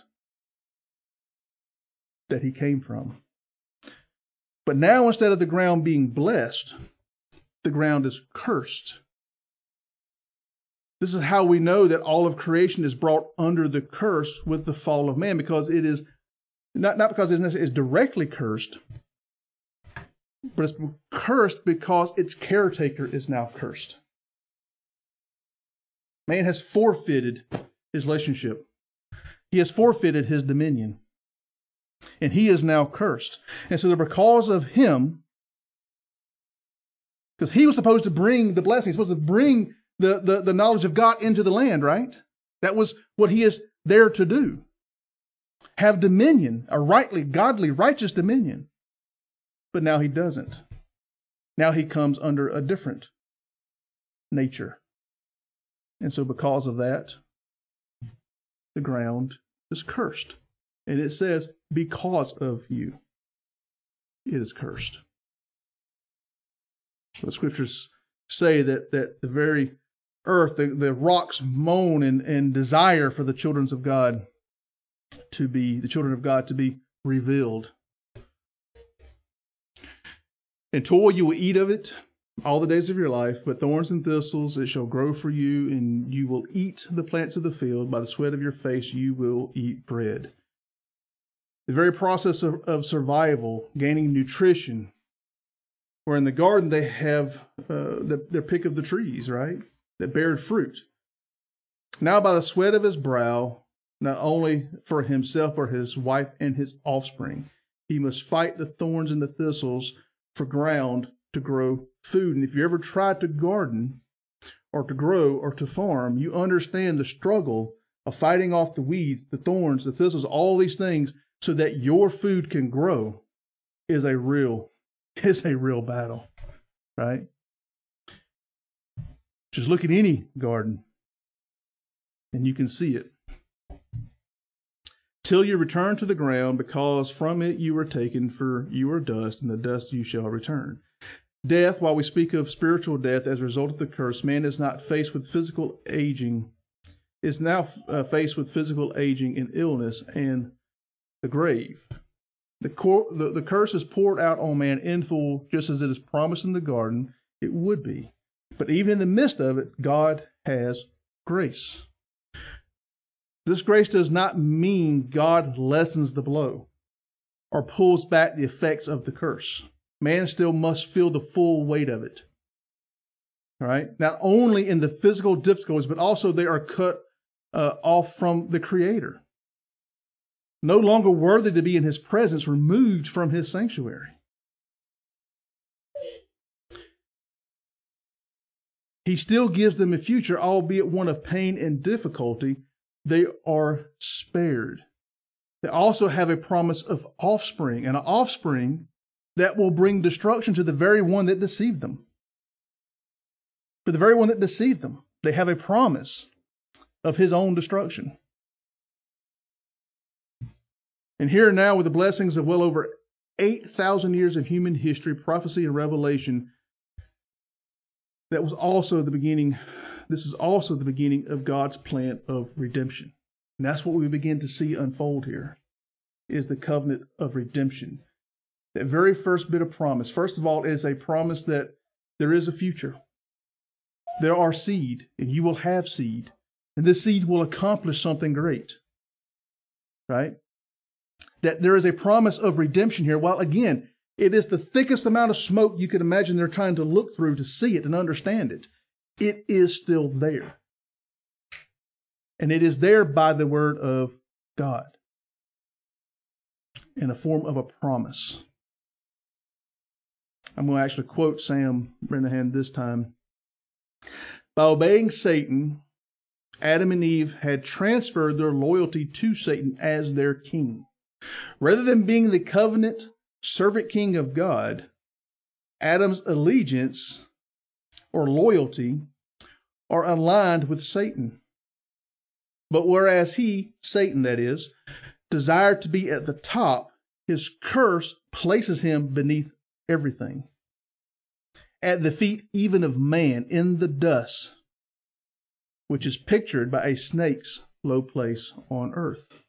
that he came from. But now, instead of the ground being blessed, the ground is cursed. This is how we know that all of creation is brought under the curse with the fall of man, because it is not, not because it's necessarily it's directly cursed, but it's cursed because its caretaker is now cursed. Man has forfeited his relationship. He has forfeited his dominion. And he is now cursed. And so because of him, because he was supposed to bring the blessing, supposed to bring the, the, the knowledge of God into the land, right? That was what he is there to do. Have dominion, a rightly, godly, righteous dominion. But now he doesn't. Now he comes under a different nature. And so because of that, the ground is cursed. And it says, because of you, it is cursed. The scriptures say that, that the very earth, the, the rocks moan and, and desire for the children of God to be, the children of God to be revealed. In toil you will eat of it all the days of your life, but thorns and thistles it shall grow for you, and you will eat the plants of the field. By the sweat of your face you will eat bread. The very process of, of survival, gaining nutrition, where in the garden they have uh, the, their pick of the trees, right, that bear fruit. Now by the sweat of his brow, not only for himself or his wife and his offspring, he must fight the thorns and the thistles for ground to grow food. And if you ever tried to garden or to grow or to farm, you understand the struggle of fighting off the weeds, the thorns, the thistles, all these things, so that your food can grow is a real, is a real battle, right? Just look at any garden and you can see it. Till you return to the ground, because from it you were taken, for you are dust, and the dust you shall return. Death, while we speak of spiritual death as a result of the curse, man is not faced with physical aging, is now uh, faced with physical aging and illness and the grave. The, cor- the, the curse is poured out on man in full, just as it is promised in the garden it would be. But even in the midst of it, God has grace. This grace does not mean God lessens the blow or pulls back the effects of the curse. Man still must feel the full weight of it. All right? Not only in the physical difficulties, but also they are cut uh, off from the Creator. No longer worthy to be in his presence, removed from his sanctuary. He still gives them a future, albeit one of pain and difficulty. They are spared. They also have a promise of offspring, and an offspring that will bring destruction to the very one that deceived them. For the very one that deceived them, they have a promise of his own destruction. And here now, with the blessings of well over eight thousand years of human history, prophecy, and revelation, that was also the beginning, this is also the beginning of God's plan of redemption. And that's what we begin to see unfold here, is the covenant of redemption. That very first bit of promise, first of all, is a promise that there is a future. There are seed, and you will have seed. And this seed will accomplish something great. Right? That there is a promise of redemption here. While again, it is the thickest amount of smoke you can imagine they're trying to look through to see it and understand it. It is still there. And it is there by the word of God in a form of a promise. I'm going to actually quote Sam Brennahan this time. By obeying Satan, Adam and Eve had transferred their loyalty to Satan as their king. Rather than being the covenant servant king of God, Adam's allegiance or loyalty are aligned with Satan. But whereas he, Satan that is, desired to be at the top, his curse places him beneath everything, at the feet even of man, in the dust, which is pictured by a snake's low place on earth.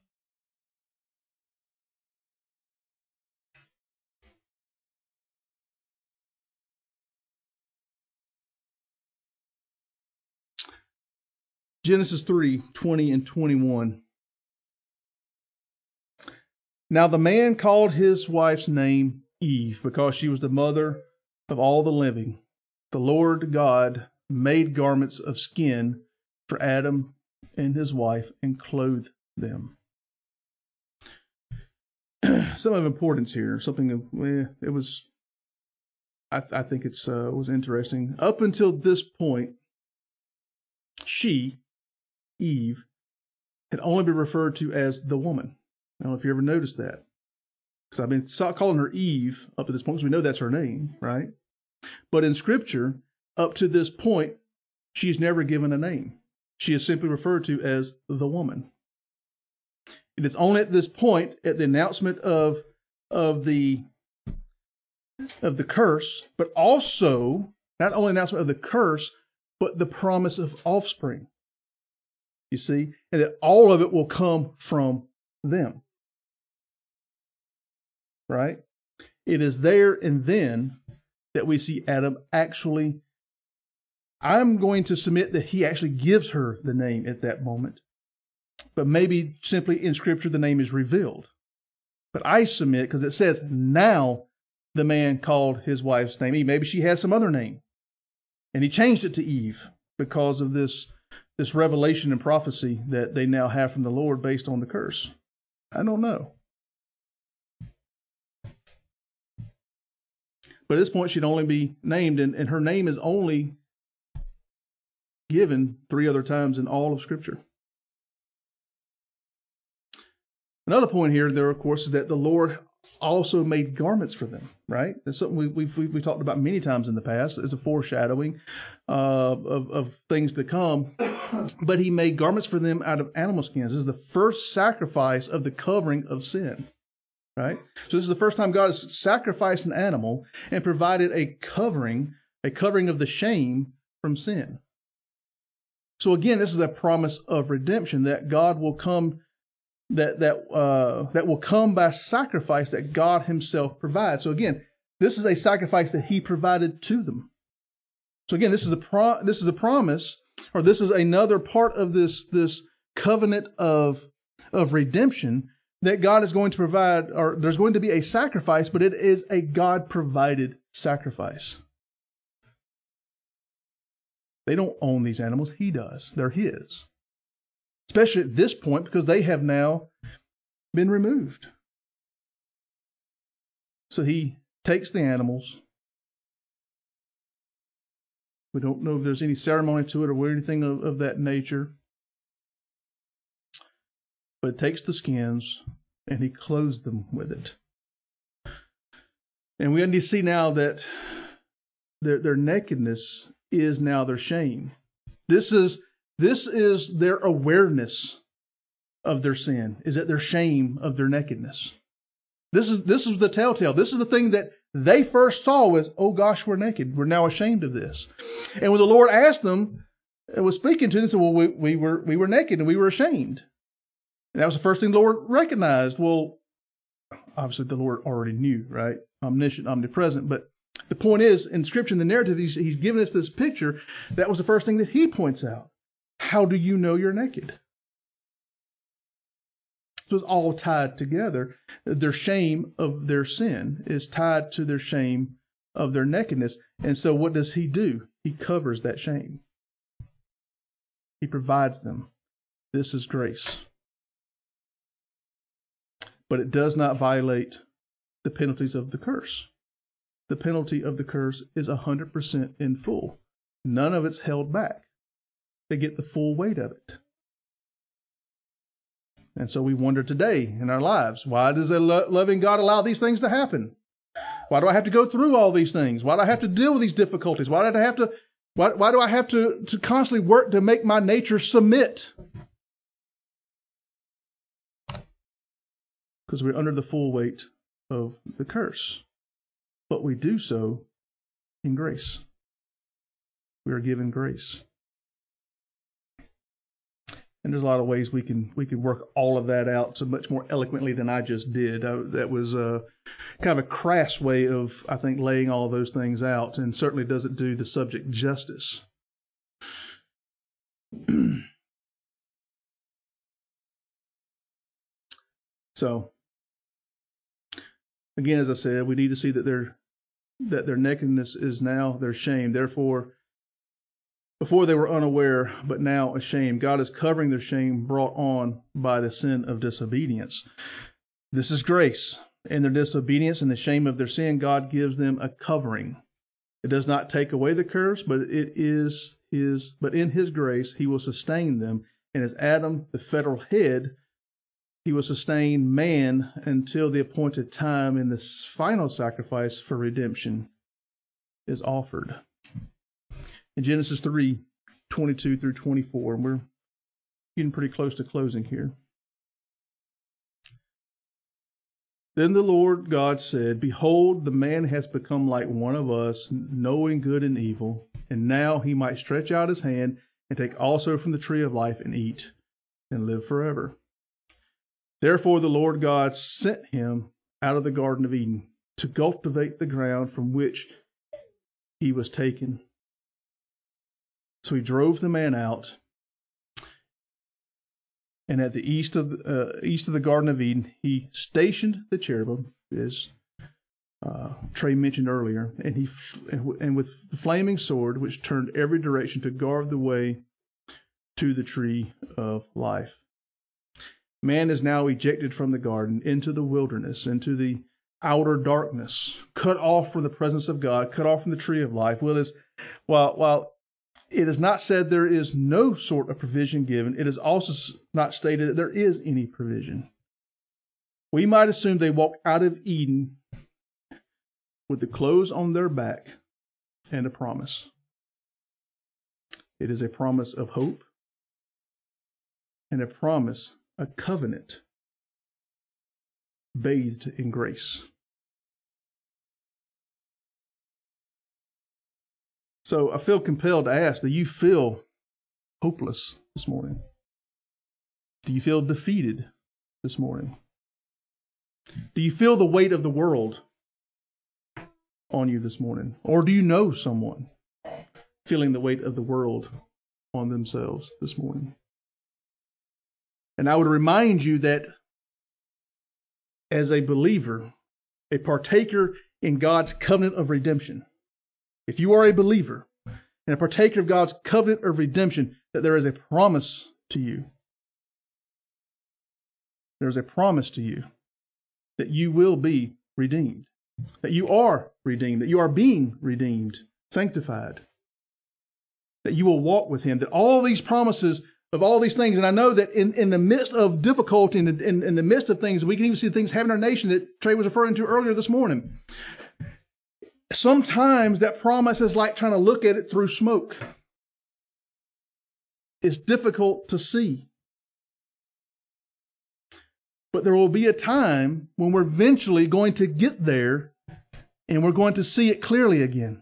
Genesis three, twenty and twenty-one. Now the man called his wife's name Eve, because she was the mother of all the living. The Lord God made garments of skin for Adam and his wife and clothed them. Some of importance here, something of, eh, it was, I, I think it's uh, was interesting. Up until this point, she, Eve, had only been referred to as the woman. I don't know if you ever noticed that, because I've been calling her Eve up to this point, because we know that's her name, right? But in Scripture, up to this point, she's never given a name. She is simply referred to as the woman. And it's only at this point, at the announcement of of the of the curse, but also not only announcement of the curse, but the promise of offspring. You see, and that all of it will come from them. Right? It is there and then that we see Adam actually, I'm going to submit that he actually gives her the name at that moment. But maybe simply in Scripture the name is revealed. But I submit, because it says, now the man called his wife's name Eve. Maybe she had some other name. And he changed it to Eve because of this, this revelation and prophecy that they now have from the Lord based on the curse. I don't know. But at this point, she'd only be named, and, and her name is only given three other times in all of Scripture. Another point here, there, of course, is that the Lord also made garments for them, right? That's something we, we've, we've we talked about many times in the past as a foreshadowing uh, of, of things to come. But he made garments for them out of animal skins. This is the first sacrifice of the covering of sin, right? So this is the first time God has sacrificed an animal and provided a covering, a covering of the shame from sin. So again, this is a promise of redemption, that God will come that that uh, that will come by sacrifice that God himself provides. So again, this is a sacrifice that he provided to them. So again, this is a pro- this is a promise, or this is another part of this this covenant of of redemption, that God is going to provide, or there's going to be a sacrifice, but it is a God provided sacrifice. They don't own these animals, he does. They're his. Especially at this point, because they have now been removed. So he takes the animals. We don't know if there's any ceremony to it or anything of, of that nature. But it takes the skins and he clothes them with it. And we need to see now that their, their nakedness is now their shame. This is This is their awareness of their sin, is that their shame of their nakedness. This is this is the telltale. This is the thing that they first saw was, oh gosh, we're naked. We're now ashamed of this. And when the Lord asked them, and was speaking to them, they said, well, we, we were we were naked and we were ashamed. And that was the first thing the Lord recognized. Well, obviously the Lord already knew, right? Omniscient, omnipresent. But the point is, in Scripture, in the narrative, he's, he's given us this picture. That was the first thing that he points out. How do you know you're naked? So it's all tied together. Their shame of their sin is tied to their shame of their nakedness. And so what does he do? He covers that shame. He provides them. This is grace. But it does not violate the penalties of the curse. The penalty of the curse is one hundred percent in full. None of it's held back. They get the full weight of it. And so we wonder today in our lives, why does a lo- loving God allow these things to happen? Why do I have to go through all these things? Why do I have to deal with these difficulties? Why do I have to, why, why do I have to, to constantly work to make my nature submit? Because we're under the full weight of the curse. But we do so in grace. We are given grace. And there's a lot of ways we can we can work all of that out so much more eloquently than I just did. I, that was uh, kind of a crass way of, I think, laying all those things out, and certainly doesn't do the subject justice. So, again, as I said, we need to see that their that their nakedness is now their shame. Therefore, before they were unaware, but now ashamed. God is covering their shame brought on by the sin of disobedience. This is grace. In their disobedience and the shame of their sin, God gives them a covering. It does not take away the curse, but it is His. But in His grace, He will sustain them. And as Adam, the federal head, He will sustain man until the appointed time and the final sacrifice for redemption is offered. In Genesis three, twenty-two through twenty-four, and we're getting pretty close to closing here. Then the Lord God said, Behold, the man has become like one of us, knowing good and evil, and now he might stretch out his hand and take also from the tree of life and eat and live forever. Therefore the Lord God sent him out of the Garden of Eden to cultivate the ground from which he was taken. So he drove the man out, and at the east of uh, east of the Garden of Eden, he stationed the cherubim, as uh, Trey mentioned earlier, and he and with the flaming sword, which turned every direction to guard the way to the tree of life. Man is now ejected from the garden into the wilderness, into the outer darkness, cut off from the presence of God, cut off from the tree of life. Well, is while while it is not said there is no sort of provision given, it is also not stated that there is any provision. We might assume they walked out of Eden with the clothes on their back and a promise. It is a promise of hope and a promise, a covenant bathed in grace. So I feel compelled to ask, do you feel hopeless this morning? Do you feel defeated this morning? Do you feel the weight of the world on you this morning? Or do you know someone feeling the weight of the world on themselves this morning? And I would remind you that as a believer, a partaker in God's covenant of redemption, if you are a believer and a partaker of God's covenant of redemption, that there is a promise to you. There is a promise to you that you will be redeemed, that you are redeemed, that you are being redeemed, sanctified, that you will walk with Him, that all these promises of all these things, and I know that in, in the midst of difficulty, and in, in, in the midst of things, we can even see things happening in our nation that Trey was referring to earlier this morning. Sometimes that promise is like trying to look at it through smoke. It's difficult to see. But there will be a time when we're eventually going to get there and we're going to see it clearly again.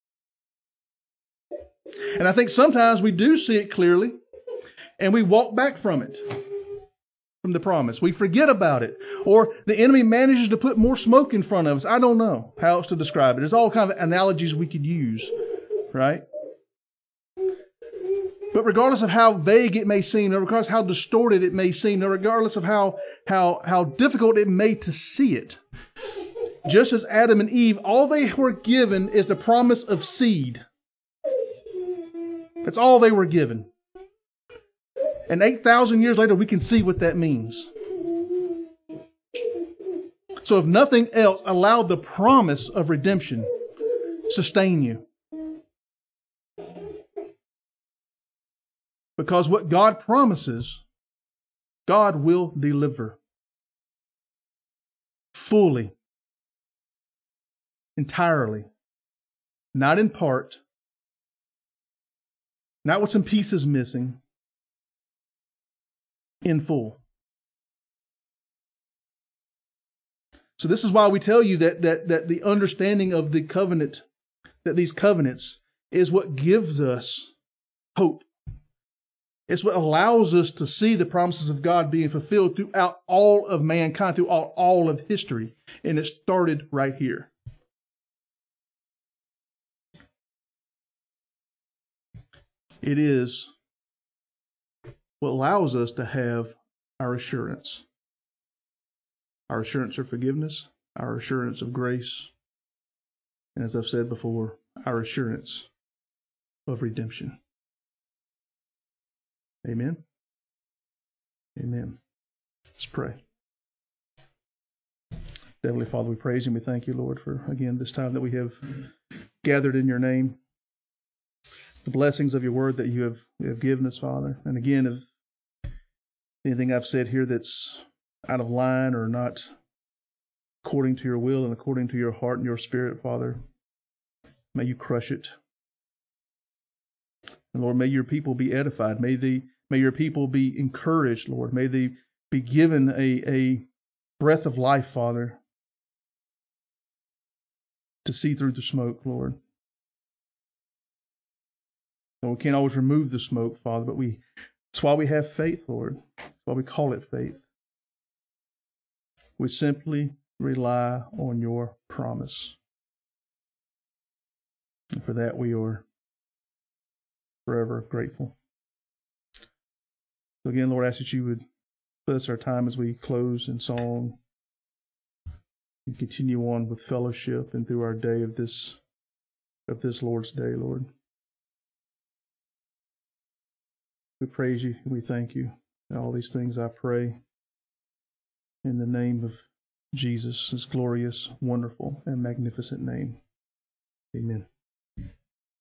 And I think sometimes we do see it clearly and we walk back from it, from the promise. We forget about it. Or the enemy manages to put more smoke in front of us. I don't know how else to describe it. There's all kinds of analogies we could use, right? But regardless of how vague it may seem, regardless of how distorted it may seem, regardless of how, how, how difficult it may to see it, just as Adam and Eve, all they were given is the promise of seed. That's all they were given. And eight thousand years later, we can see what that means. So if nothing else, allow the promise of redemption sustain you. Because what God promises, God will deliver. Fully. Entirely. Not in part. Not with some pieces missing. In full. So this is why we tell you that that that the understanding of the covenant, that these covenants is what gives us hope. It's what allows us to see the promises of God being fulfilled throughout all of mankind, throughout all of history. And it started right here. It is what allows us to have our assurance. Our assurance of forgiveness, our assurance of grace, and as I've said before, our assurance of redemption. Amen. Amen. Let's pray. Heavenly Father, we praise you and we thank you, Lord, for, again, this time that we have gathered in your name. The blessings of your word that you have, you have given us, Father. And again, if anything I've said here that's out of line or not according to your will and according to your heart and your spirit, Father, may you crush it. And Lord, may your people be edified. May the may your people be encouraged, Lord. May they be given a, a breath of life, Father, to see through the smoke, Lord. And we can't always remove the smoke, Father, but we that's why we have faith, Lord. That's why we call it faith. We simply rely on your promise. And for that we are forever grateful. So again, Lord, I ask that you would bless our time as we close in song and continue on with fellowship and through our day of this of this Lord's Day, Lord. We praise you and we thank you. And all these things I pray in the name of Jesus, his glorious, wonderful, and magnificent name. Amen.